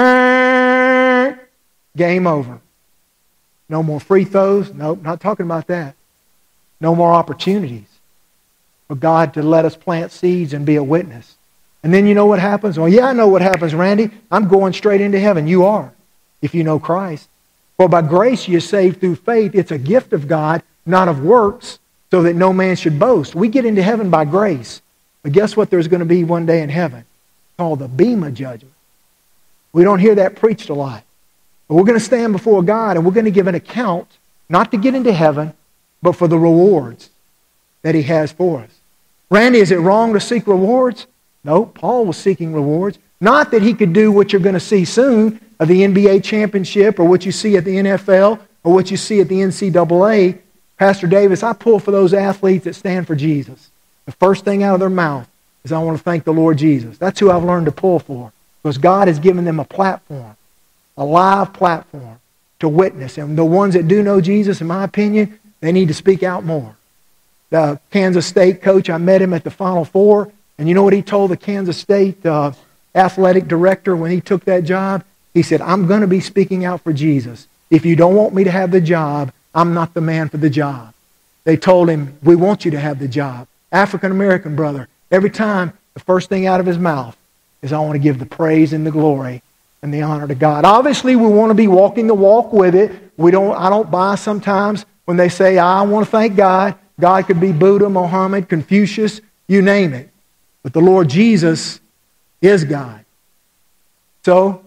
Game over. No more free throws. Nope, not talking about that. No more opportunities for God to let us plant seeds and be a witness. And then you know what happens? Well, yeah, I know what happens, Randy. I'm going straight into heaven. You are, if you know Christ. For by grace you're saved through faith. It's a gift of God, not of works, so that no man should boast. We get into heaven by grace. But guess what there's going to be one day in heaven? It's called the Bema judgment. We don't hear that preached a lot. But we're going to stand before God and we're going to give an account, not to get into heaven, but for the rewards that He has for us. Randy, is it wrong to seek rewards? No, Paul was seeking rewards. Not that he could do what you're going to see soon, of the NBA championship, or what you see at the NFL, or what you see at the NCAA. Pastor Davis, I pull for those athletes that stand for Jesus. The first thing out of their mouth is, I want to thank the Lord Jesus. That's who I've learned to pull for. Because God has given them a platform, a live platform to witness. And the ones that do know Jesus, in my opinion, they need to speak out more. The Kansas State coach, I met him at the Final Four. And you know what he told the Kansas State athletic director when he took that job? He said, I'm going to be speaking out for Jesus. If you don't want me to have the job, I'm not the man for the job. They told him, we want you to have the job. African-American brother, every time the first thing out of his mouth is, I want to give the praise and the glory and the honor to God. Obviously, we want to be walking the walk with it. I don't buy sometimes when they say, I want to thank God. God could be Buddha, Muhammad, Confucius, you name it. But the Lord Jesus is God. So,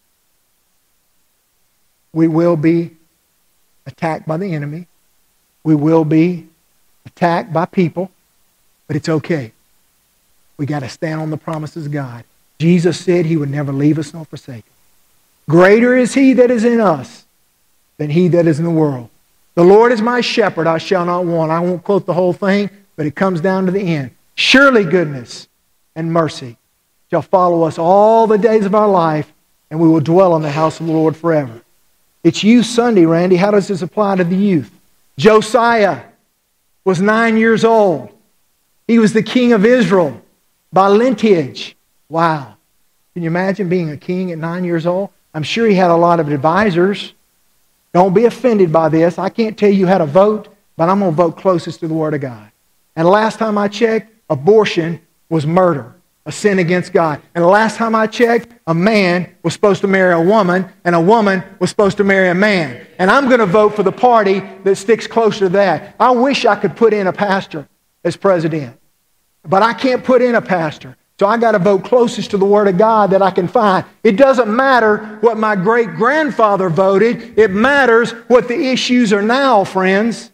we will be attacked by the enemy. We will be attacked by people. But it's okay. We got to stand on the promises of God. Jesus said He would never leave us nor forsake us. Greater is He that is in us than he that is in the world. The Lord is my shepherd, I shall not want. I won't quote the whole thing, but it comes down to the end. Surely goodness and mercy shall follow us all the days of our life, and we will dwell in the house of the Lord forever. It's Youth Sunday, Randy. How does this apply to the youth? Josiah was 9 years old. He was the king of Israel by lineage. Wow. Can you imagine being a king at 9 years old? I'm sure he had a lot of advisors. Don't be offended by this. I can't tell you how to vote, but I'm going to vote closest to the Word of God. And the last time I checked, abortion was murder, a sin against God. And the last time I checked, a man was supposed to marry a woman, and a woman was supposed to marry a man. And I'm going to vote for the party that sticks closer to that. I wish I could put in a pastor as president, but I can't put in a pastor. So I got to vote closest to the Word of God that I can find. It doesn't matter what my great-grandfather voted. It matters what the issues are now, friends.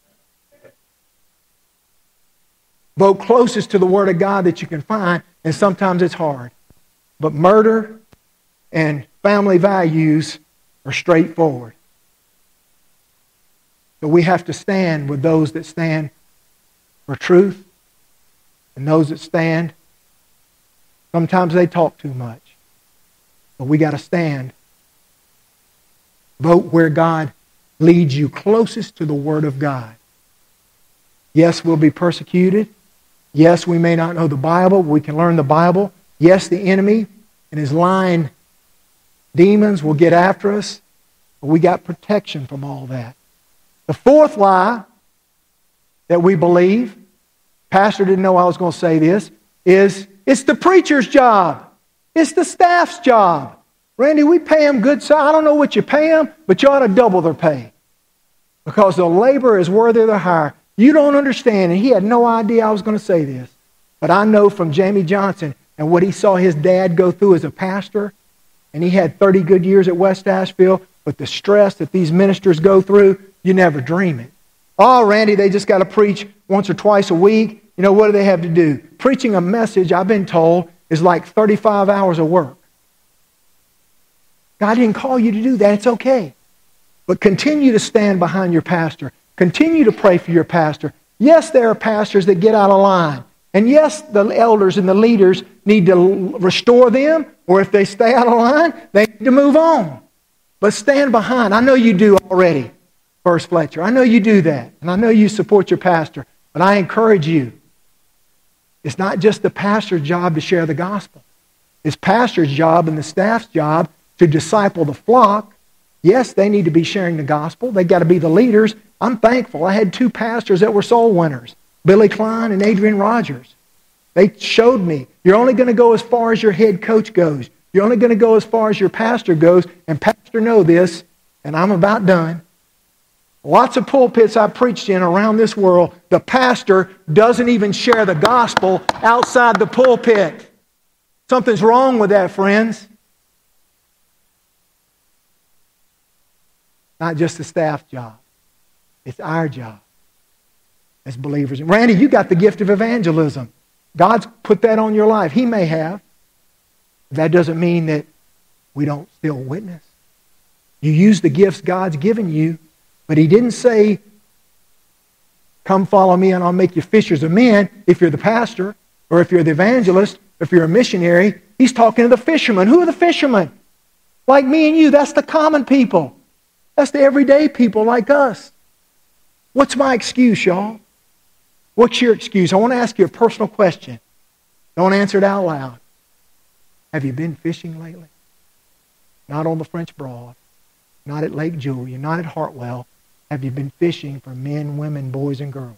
Vote closest to the Word of God that you can find, and sometimes it's hard. But murder and family values are straightforward. So we have to stand with those that stand for truth and those that stand. Sometimes they talk too much. But we got to stand. Vote where God leads you closest to the Word of God. Yes, we'll be persecuted. Yes, we may not know the Bible. We can learn the Bible. Yes, the enemy and his lying demons will get after us. But we got protection from all that. The fourth lie that we believe, Pastor didn't know I was going to say this, is it's the preacher's job. It's the staff's job. Randy, we pay them good. I don't know what you pay them, but you ought to double their pay. Because the labor is worthy of the hire. You don't understand, and he had no idea I was going to say this. But I know from Jamie Johnson and what he saw his dad go through as a pastor, and he had 30 good years at West Asheville, but the stress that these ministers go through, you never dream it. Oh, Randy, they just got to preach once or twice a week. You know, what do they have to do? Preaching a message, I've been told, is like 35 hours of work. God didn't call you to do that. It's okay. But continue to stand behind your pastor. Continue to pray for your pastor. Yes, there are pastors that get out of line. And yes, the elders and the leaders need to restore them, or if they stay out of line, they need to move on. But stand behind. I know you do already, First Fletcher. I know you do that. And I know you support your pastor. But I encourage you, it's not just the pastor's job to share the gospel. It's pastor's job and the staff's job to disciple the flock. Yes, they need to be sharing the gospel. They've got to be the leaders. I'm thankful. I had 2 pastors that were soul winners, Billy Klein and Adrian Rogers. They showed me, you're only going to go as far as your head coach goes. You're only going to go as far as your pastor goes. And pastor know this, and I'm about done. Lots of pulpits I've preached in around this world, the pastor doesn't even share the gospel outside the pulpit. Something's wrong with that, friends. Not just the staff job. It's our job as believers. And Randy, you got the gift of evangelism. God's put that on your life. He may have. That doesn't mean that we don't still witness. You use the gifts God's given you, but He didn't say, come follow me and I'll make you fishers of men if you're the pastor, or if you're the evangelist, if you're a missionary. He's talking to the fishermen. Who are the fishermen? Like me and you. That's the common people. That's the everyday people like us. What's my excuse, y'all? What's your excuse? I want to ask you a personal question. Don't answer it out loud. Have you been fishing lately? Not on the French Broad. Not at Lake Julia. Not at Hartwell. Have you been fishing for men, women, boys, and girls?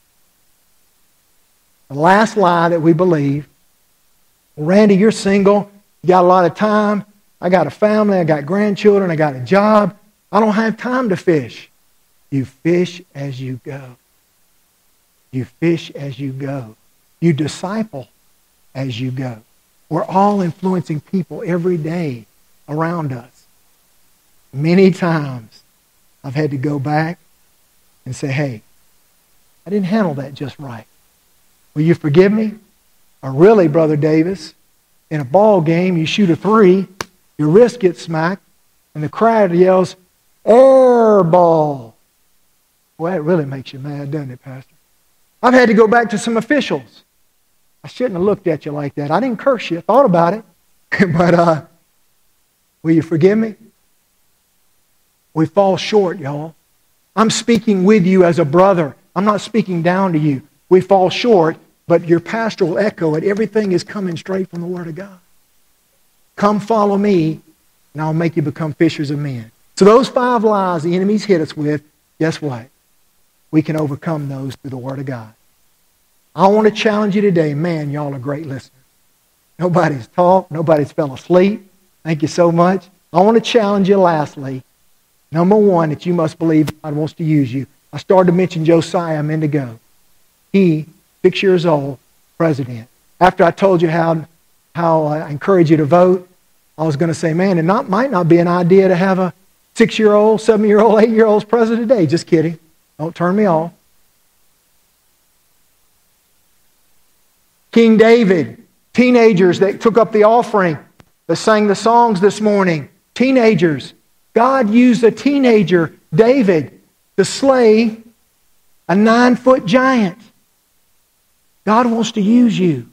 The last lie that we believe, well, Randy, you're single. You got a lot of time. I got a family. I got grandchildren. I got a job. I don't have time to fish. You fish as you go. You fish as you go. You disciple as you go. We're all influencing people every day around us. Many times I've had to go back and say, hey, I didn't handle that just right. Will you forgive me? Or really, Brother Davis, in a ball game, you shoot a 3, your wrist gets smacked, and the crowd yells, air ball. Well, that really makes you mad, doesn't it, Pastor? I've had to go back to some officials. I shouldn't have looked at you like that. I didn't curse you. I thought about it. But will you forgive me? We fall short, y'all. I'm speaking with you as a brother. I'm not speaking down to you. We fall short, but your pastor will echo it. Everything is coming straight from the Word of God. Come follow me, and I'll make you become fishers of men. So those 5 lies the enemy's hit us with, guess what? We can overcome those through the Word of God. I want to challenge you today. Man, y'all are great listeners. Nobody's talked. Nobody's fell asleep. Thank you so much. I want to challenge you lastly. Number 1, that you must believe God wants to use you. I started to mention Josiah a minute ago. He, 6 years old, president. After I told you how I encourage you to vote, I was going to say, man, it might not be an idea to have a 6-year-old, 7-year-old, 8-year-old as president today. Just kidding. Don't turn me off. King David, teenagers that took up the offering, that sang the songs this morning. Teenagers. God used a teenager, David, to slay a 9-foot giant. God wants to use you.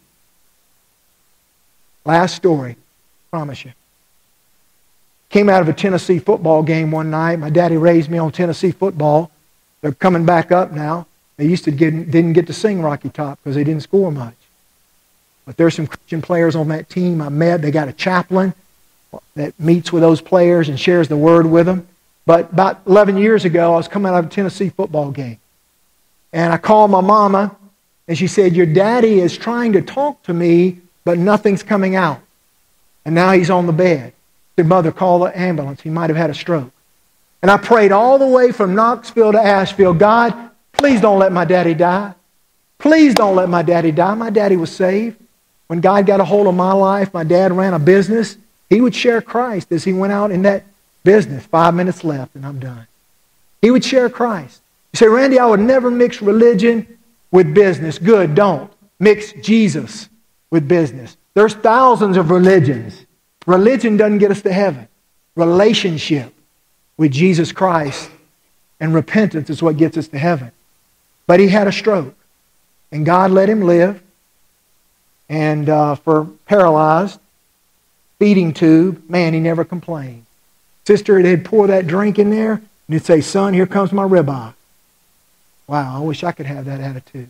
Last story. Promise you. Came out of a Tennessee football game one night. My daddy raised me on Tennessee football. They're coming back up now. They used to didn't get to sing Rocky Top because they didn't score much. But there's some Christian players on that team I met. They got a chaplain that meets with those players and shares the word with them. But about 11 years ago, I was coming out of a Tennessee football game. And I called my mama, And she said, your daddy is trying to talk to me, but nothing's coming out. And now he's on the bed. I said, Mother, call the ambulance. He might have had a stroke. And I prayed all the way from Knoxville to Asheville, God, please don't let my daddy die. Please don't let my daddy die. My daddy was saved. When God got a hold of my life, my dad ran a business. He would share Christ as he went out in that business. 5 minutes left and I'm done. He would share Christ. You say, Randy, I would never mix religion with business. Good, don't. Mix Jesus with business. There's thousands of religions. Religion doesn't get us to heaven. Relationship with Jesus Christ and repentance is what gets us to heaven. But he had a stroke. And God let him live. And for paralyzed, feeding tube, man, he never complained. Sister, they'd pour that drink in there, and he'd say, son, here comes my ribeye. Wow, I wish I could have that attitude.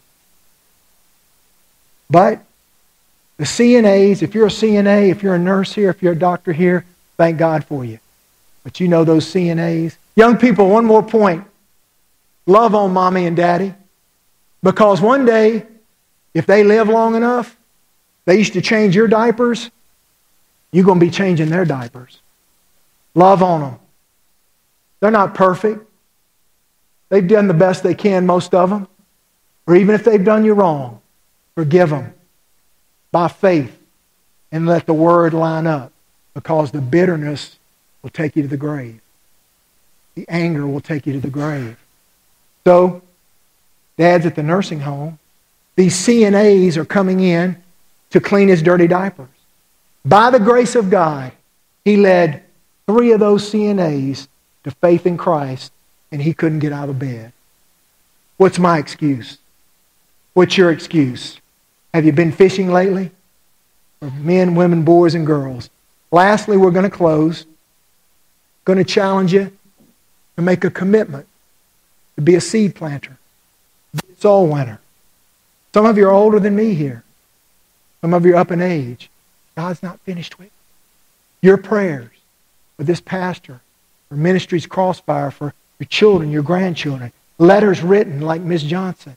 But the CNAs, if you're a CNA, if you're a nurse here, if you're a doctor here, thank God for you. But you know those CNAs. Young people, one more point. Love on mommy and daddy. Because one day, if they live long enough, they used to change your diapers, you're going to be changing their diapers. Love on them. They're not perfect. They've done the best they can, most of them. Or even if they've done you wrong, forgive them by faith and let the Word line up, because the bitterness will take you to the grave. The anger will take you to the grave. So, Dad's at the nursing home. These CNAs are coming in to clean his dirty diapers. By the grace of God, he led 3 of those CNAs to faith in Christ, and he couldn't get out of bed. What's my excuse? What's your excuse? Have you been fishing lately? For men, women, boys, and girls. Lastly, we're going to close. Going to challenge you to make a commitment to be a seed planter, be a soul winner. Some of you are older than me here. Some of you are up in age. God's not finished with you. Your prayers for this pastor, for Ministries Crossfire, for your children, your grandchildren, letters written like Miss Johnson,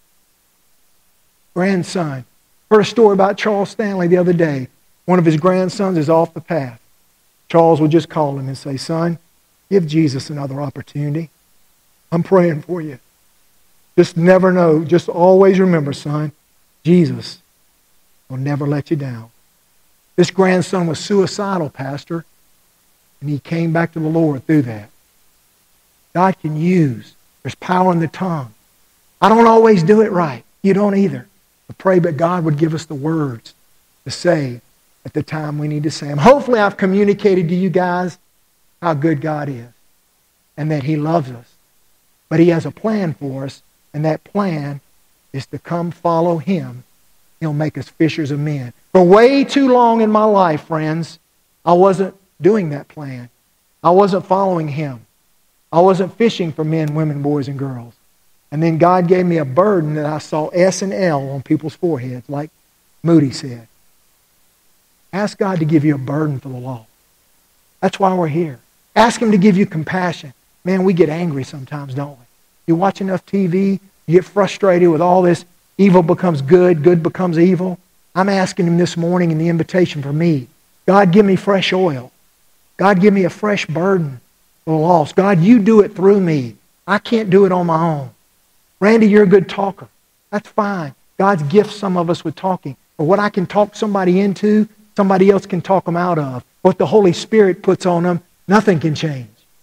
grandson. Heard a story about Charles Stanley the other day. One of his grandsons is off the path. Charles would just call him and say, son, give Jesus another opportunity. I'm praying for you. Just never know. Just always remember, son, Jesus will never let you down. This grandson was suicidal, Pastor, and he came back to the Lord through that. God can use. There's power in the tongue. I don't always do it right. You don't either. But pray that God would give us the words to say at the time we need to say them. Hopefully I've communicated to you guys how good God is and that He loves us. But He has a plan for us, and that plan is to come follow Him. He'll make us fishers of men. For way too long in my life, friends, I wasn't doing that plan. I wasn't following Him. I wasn't fishing for men, women, boys, and girls. And then God gave me a burden that I saw S and L on people's foreheads, like Moody said. Ask God to give you a burden for the lost. That's why we're here. Ask Him to give you compassion. Man, we get angry sometimes, don't we? You watch enough TV, you get frustrated with all this. Evil becomes good, good becomes evil. I'm asking Him this morning in the invitation for me. God, give me fresh oil. God, give me a fresh burden for the lost. God, you do it through me. I can't do it on my own. Randy, you're a good talker. That's fine. God's gifts some of us with talking. But what I can talk somebody into, somebody else can talk them out of. What the Holy Spirit puts on them, nothing can change.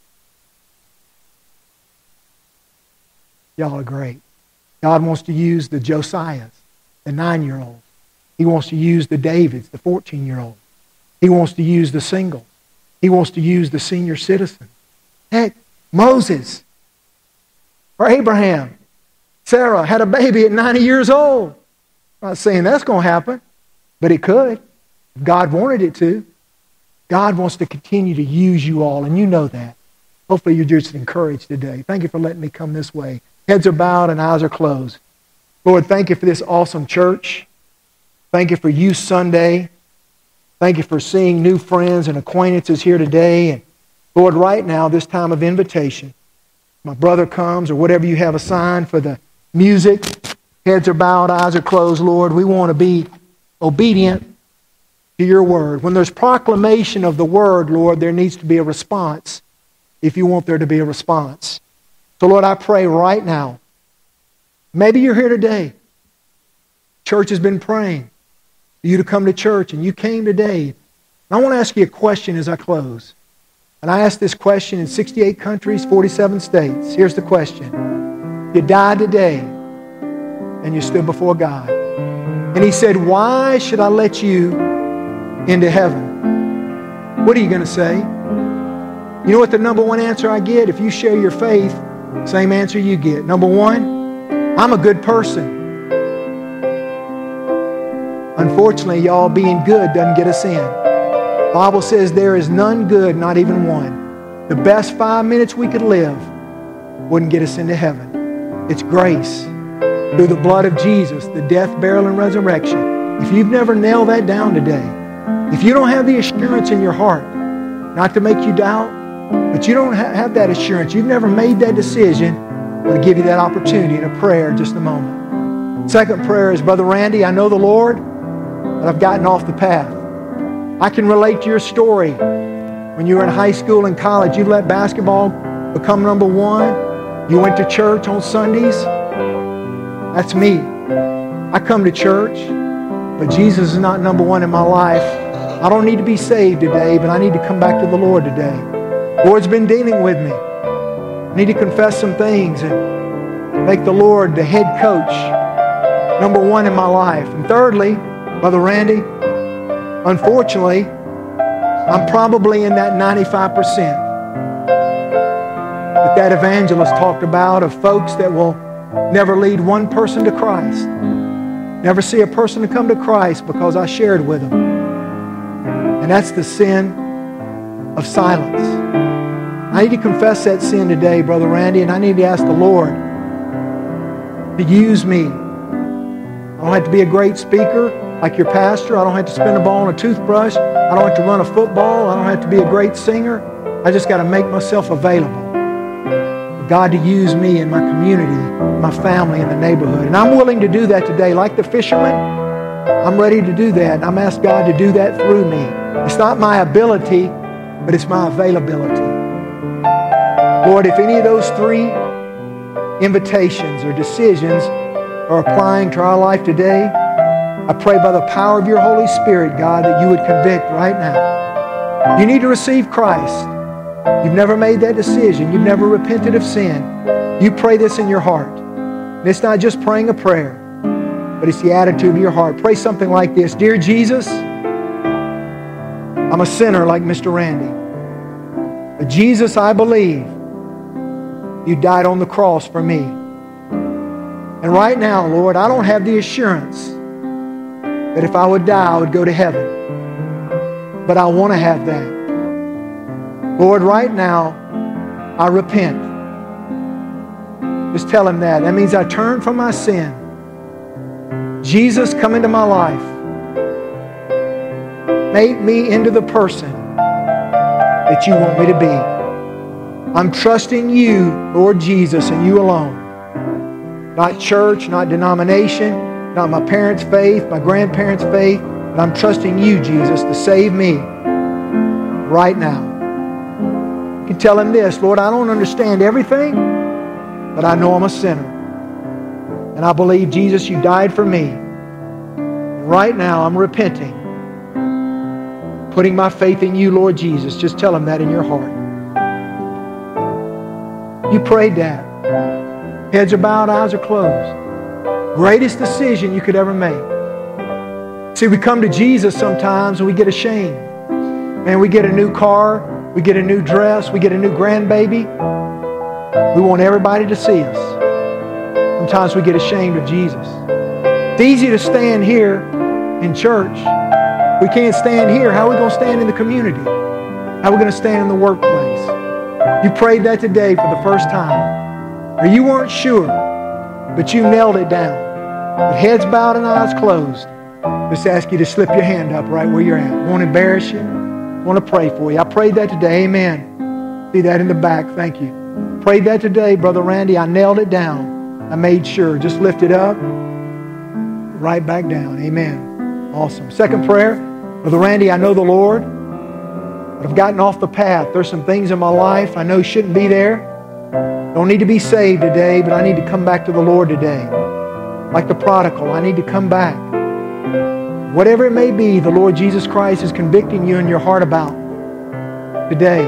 Y'all are great. God wants to use the Josiahs, the 9-year-olds. He wants to use the Davids, the 14-year-olds. He wants to use the singles. He wants to use the senior citizens. Heck, Moses or Abraham, Sarah had a baby at 90 years old. I'm not saying that's going to happen, but it could. If God wanted it to. God wants to continue to use you all, and you know that. Hopefully you're just encouraged today. Thank you for letting me come this way. Heads are bowed and eyes are closed. Lord, thank you for this awesome church. Thank you for Youth Sunday. Thank you for seeing new friends and acquaintances here today. And Lord, right now, this time of invitation, my brother comes or whatever you have assigned for the music, Heads are bowed, eyes are closed, Lord. We want to be obedient to your word. When there's proclamation of the word, Lord, there needs to be a response if you want there to be a response. So, Lord, I pray right now. Maybe you're here today. Church has been praying for you to come to church, and you came today. And I want to ask you a question as I close. And I asked this question in 68 countries, 47 states. Here's the question. You died today, and you stood before God. And He said, why should I let you into heaven? What are you going to say? You know what the number one answer I get? If you share your faith, same answer you get. Number one, I'm a good person. Unfortunately, y'all, being good doesn't get us in. The Bible says there is none good, not even one. The best 5 minutes we could live wouldn't get us into heaven. It's grace. Through the blood of Jesus, the death, burial, and resurrection. If you've never nailed that down today, if you don't have the assurance in your heart, not to make you doubt, but you don't have that assurance, you've never made that decision, I'll give you that opportunity in a prayer in just a moment. Second prayer is, Brother Randy, I know the Lord, but I've gotten off the path. I can relate to your story. When you were in high school and college, you let basketball become number one. You went to church on Sundays. That's me. I come to church, but Jesus is not number one in my life. I don't need to be saved today, but I need to come back to the Lord today. The Lord's been dealing with me. I need to confess some things and make the Lord the head coach, number one in my life. And thirdly, Brother Randy, unfortunately, I'm probably in that 95% that evangelist talked about of folks that will never lead one person to Christ. Never see a person to come to Christ because I shared with them. And that's the sin of silence. I need to confess that sin today, Brother Randy, and I need to ask the Lord to use me. I don't have to be a great speaker like your pastor. I don't have to spin a ball on a toothbrush. I don't have to run a football. I don't have to be a great singer. I just got to make myself available for God to use me in my community, my family, and the neighborhood. And I'm willing to do that today. Like the fisherman, I'm ready to do that. I'm asking God to do that through me. It's not my ability, but it's my availability. Lord, if any of those three invitations or decisions are applying to our life today, I pray by the power of your Holy Spirit, God, that you would convict right now. You need to receive Christ. You've never made that decision. You've never repented of sin. You pray this in your heart. And it's not just praying a prayer, but it's the attitude of your heart. Pray something like this. Dear Jesus, I'm a sinner like Mr. Randy. But Jesus, I believe you died on the cross for me. And right now, Lord, I don't have the assurance that if I would die, I would go to heaven. But I want to have that. Lord, right now, I repent. Just tell Him that. That means I turn from my sin. Jesus, come into my life. Make me into the person that you want me to be. I'm trusting you, Lord Jesus, and you alone. Not church, not denomination, not my parents' faith, my grandparents' faith, but I'm trusting you, Jesus, to save me right now. You can tell Him this, Lord, I don't understand everything, but I know I'm a sinner. And I believe, Jesus, you died for me. And right now, I'm repenting, putting my faith in you, Lord Jesus. Just tell Him that in your heart. You prayed that. Heads are bowed, eyes are closed. Greatest decision you could ever make. See, we come to Jesus sometimes and we get ashamed. Man, we get a new car, we get a new dress, we get a new grandbaby. We want everybody to see us. Sometimes we get ashamed of Jesus. It's easy to stand here in church. We can't stand here. How are we going to stand in the community? How are we going to stand in the workplace? You prayed that today for the first time. Or you weren't sure, but you nailed it down. With heads bowed and eyes closed, just ask you to slip your hand up right where you're at. Won't embarrass you. Want to pray for you. I prayed that today. Amen. See that in the back. Thank you. Prayed that today, Brother Randy. I nailed it down. I made sure. Just lift it up. right back down. Amen. Awesome. Second prayer. Brother Randy, I know the Lord, but I've gotten off the path. There's some things in my life I know shouldn't be there. Don't need to be saved today, but I need to come back to the Lord today. Like the prodigal, I need to come back. Whatever it may be, the Lord Jesus Christ is convicting you in your heart about today.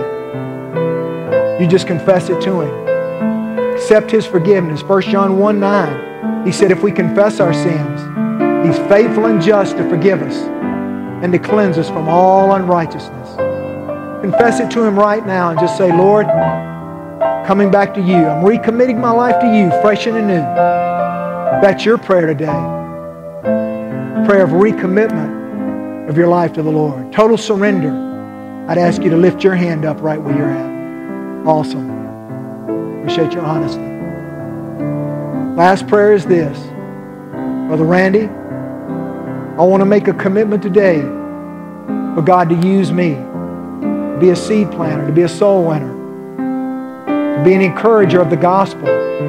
You just confess it to Him. Accept His forgiveness. 1 John 1:9, He said if we confess our sins, He's faithful and just to forgive us and to cleanse us from all unrighteousness. Confess it to Him right now and just say, Lord, coming back to You. I'm recommitting my life to You, fresh and anew. That's your prayer today. Prayer of recommitment of your life to the Lord. Total surrender. I'd ask you to lift your hand up right where you're at. Awesome. Appreciate your honesty. Last prayer is this. Brother Randy, I want to make a commitment today for God to use me, to be a seed planter, to be a soul winner, to be an encourager of the gospel.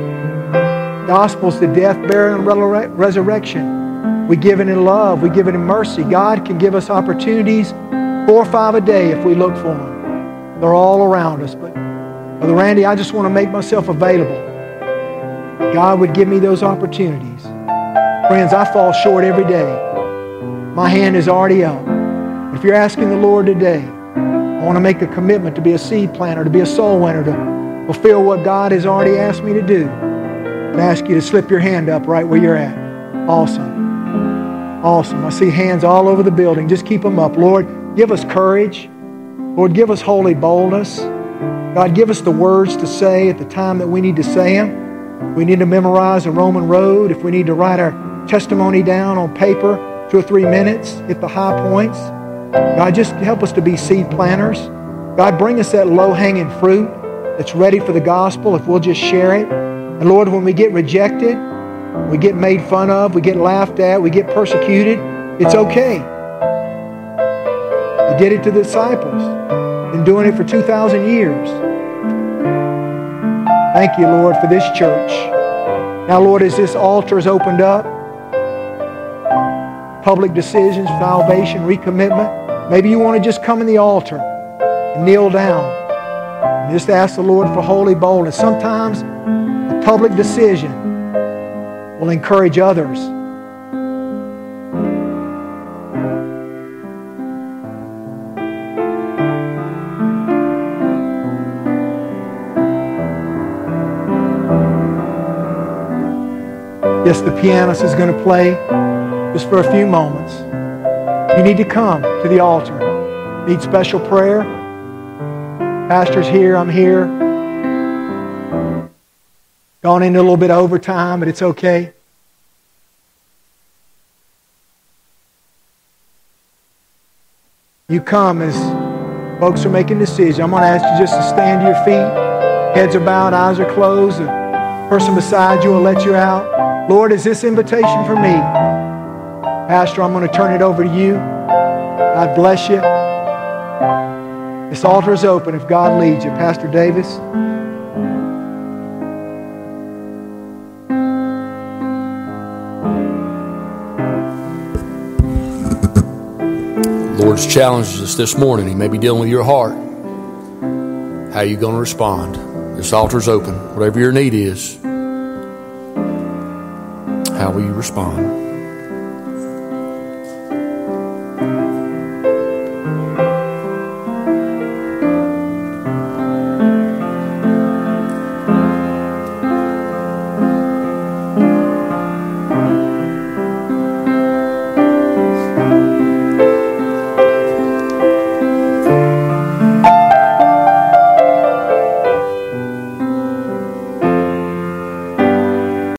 Gospel is the death, burial, and resurrection. We give it in love. We give it in mercy. God can give us opportunities 4 or 5 a day if we look for them. They're all around us. But Brother Randy, I just want to make myself available. God would give me those opportunities. Friends, I fall short every day. My hand is already up. If you're asking the Lord today, I want to make a commitment to be a seed planter, to be a soul winner, to fulfill what God has already asked me to do. I ask you to slip your hand up right where you're at. Awesome. Awesome. I see hands all over the building. Just keep them up. Lord, give us courage. Lord, give us holy boldness. God, give us the words to say at the time that we need to say them. We need to memorize the Roman road. If we need to write our testimony down on paper, 2 or 3 minutes, hit the high points. God, just help us to be seed planters. God, bring us that low-hanging fruit that's ready for the gospel if we'll just share it. And Lord, when we get rejected, we get made fun of, we get laughed at, we get persecuted, it's okay. You did it to the disciples. Been doing it for 2,000 years. Thank you, Lord, for this church. Now, Lord, as this altar is opened up, public decisions, salvation, recommitment, maybe you want to just come in the altar and kneel down and just ask the Lord for holy boldness. Sometimes a public decision will encourage others. Yes, the pianist is going to play just for a few moments. You need to come to the altar. Need special prayer? Pastor's here, I'm here. Gone into a little bit of overtime, but it's okay. You come as folks are making decisions. I'm going to ask you just to stand to your feet. Heads are bowed, eyes are closed. The person beside you will let you out. Lord, is this invitation for me? Pastor, I'm going to turn it over to you. God bless you. This altar is open if God leads you. Pastor Davis. The Lord's challenged us this morning. He may be dealing with your heart. How are you going to respond? This altar's open. Whatever your need is, how will you respond?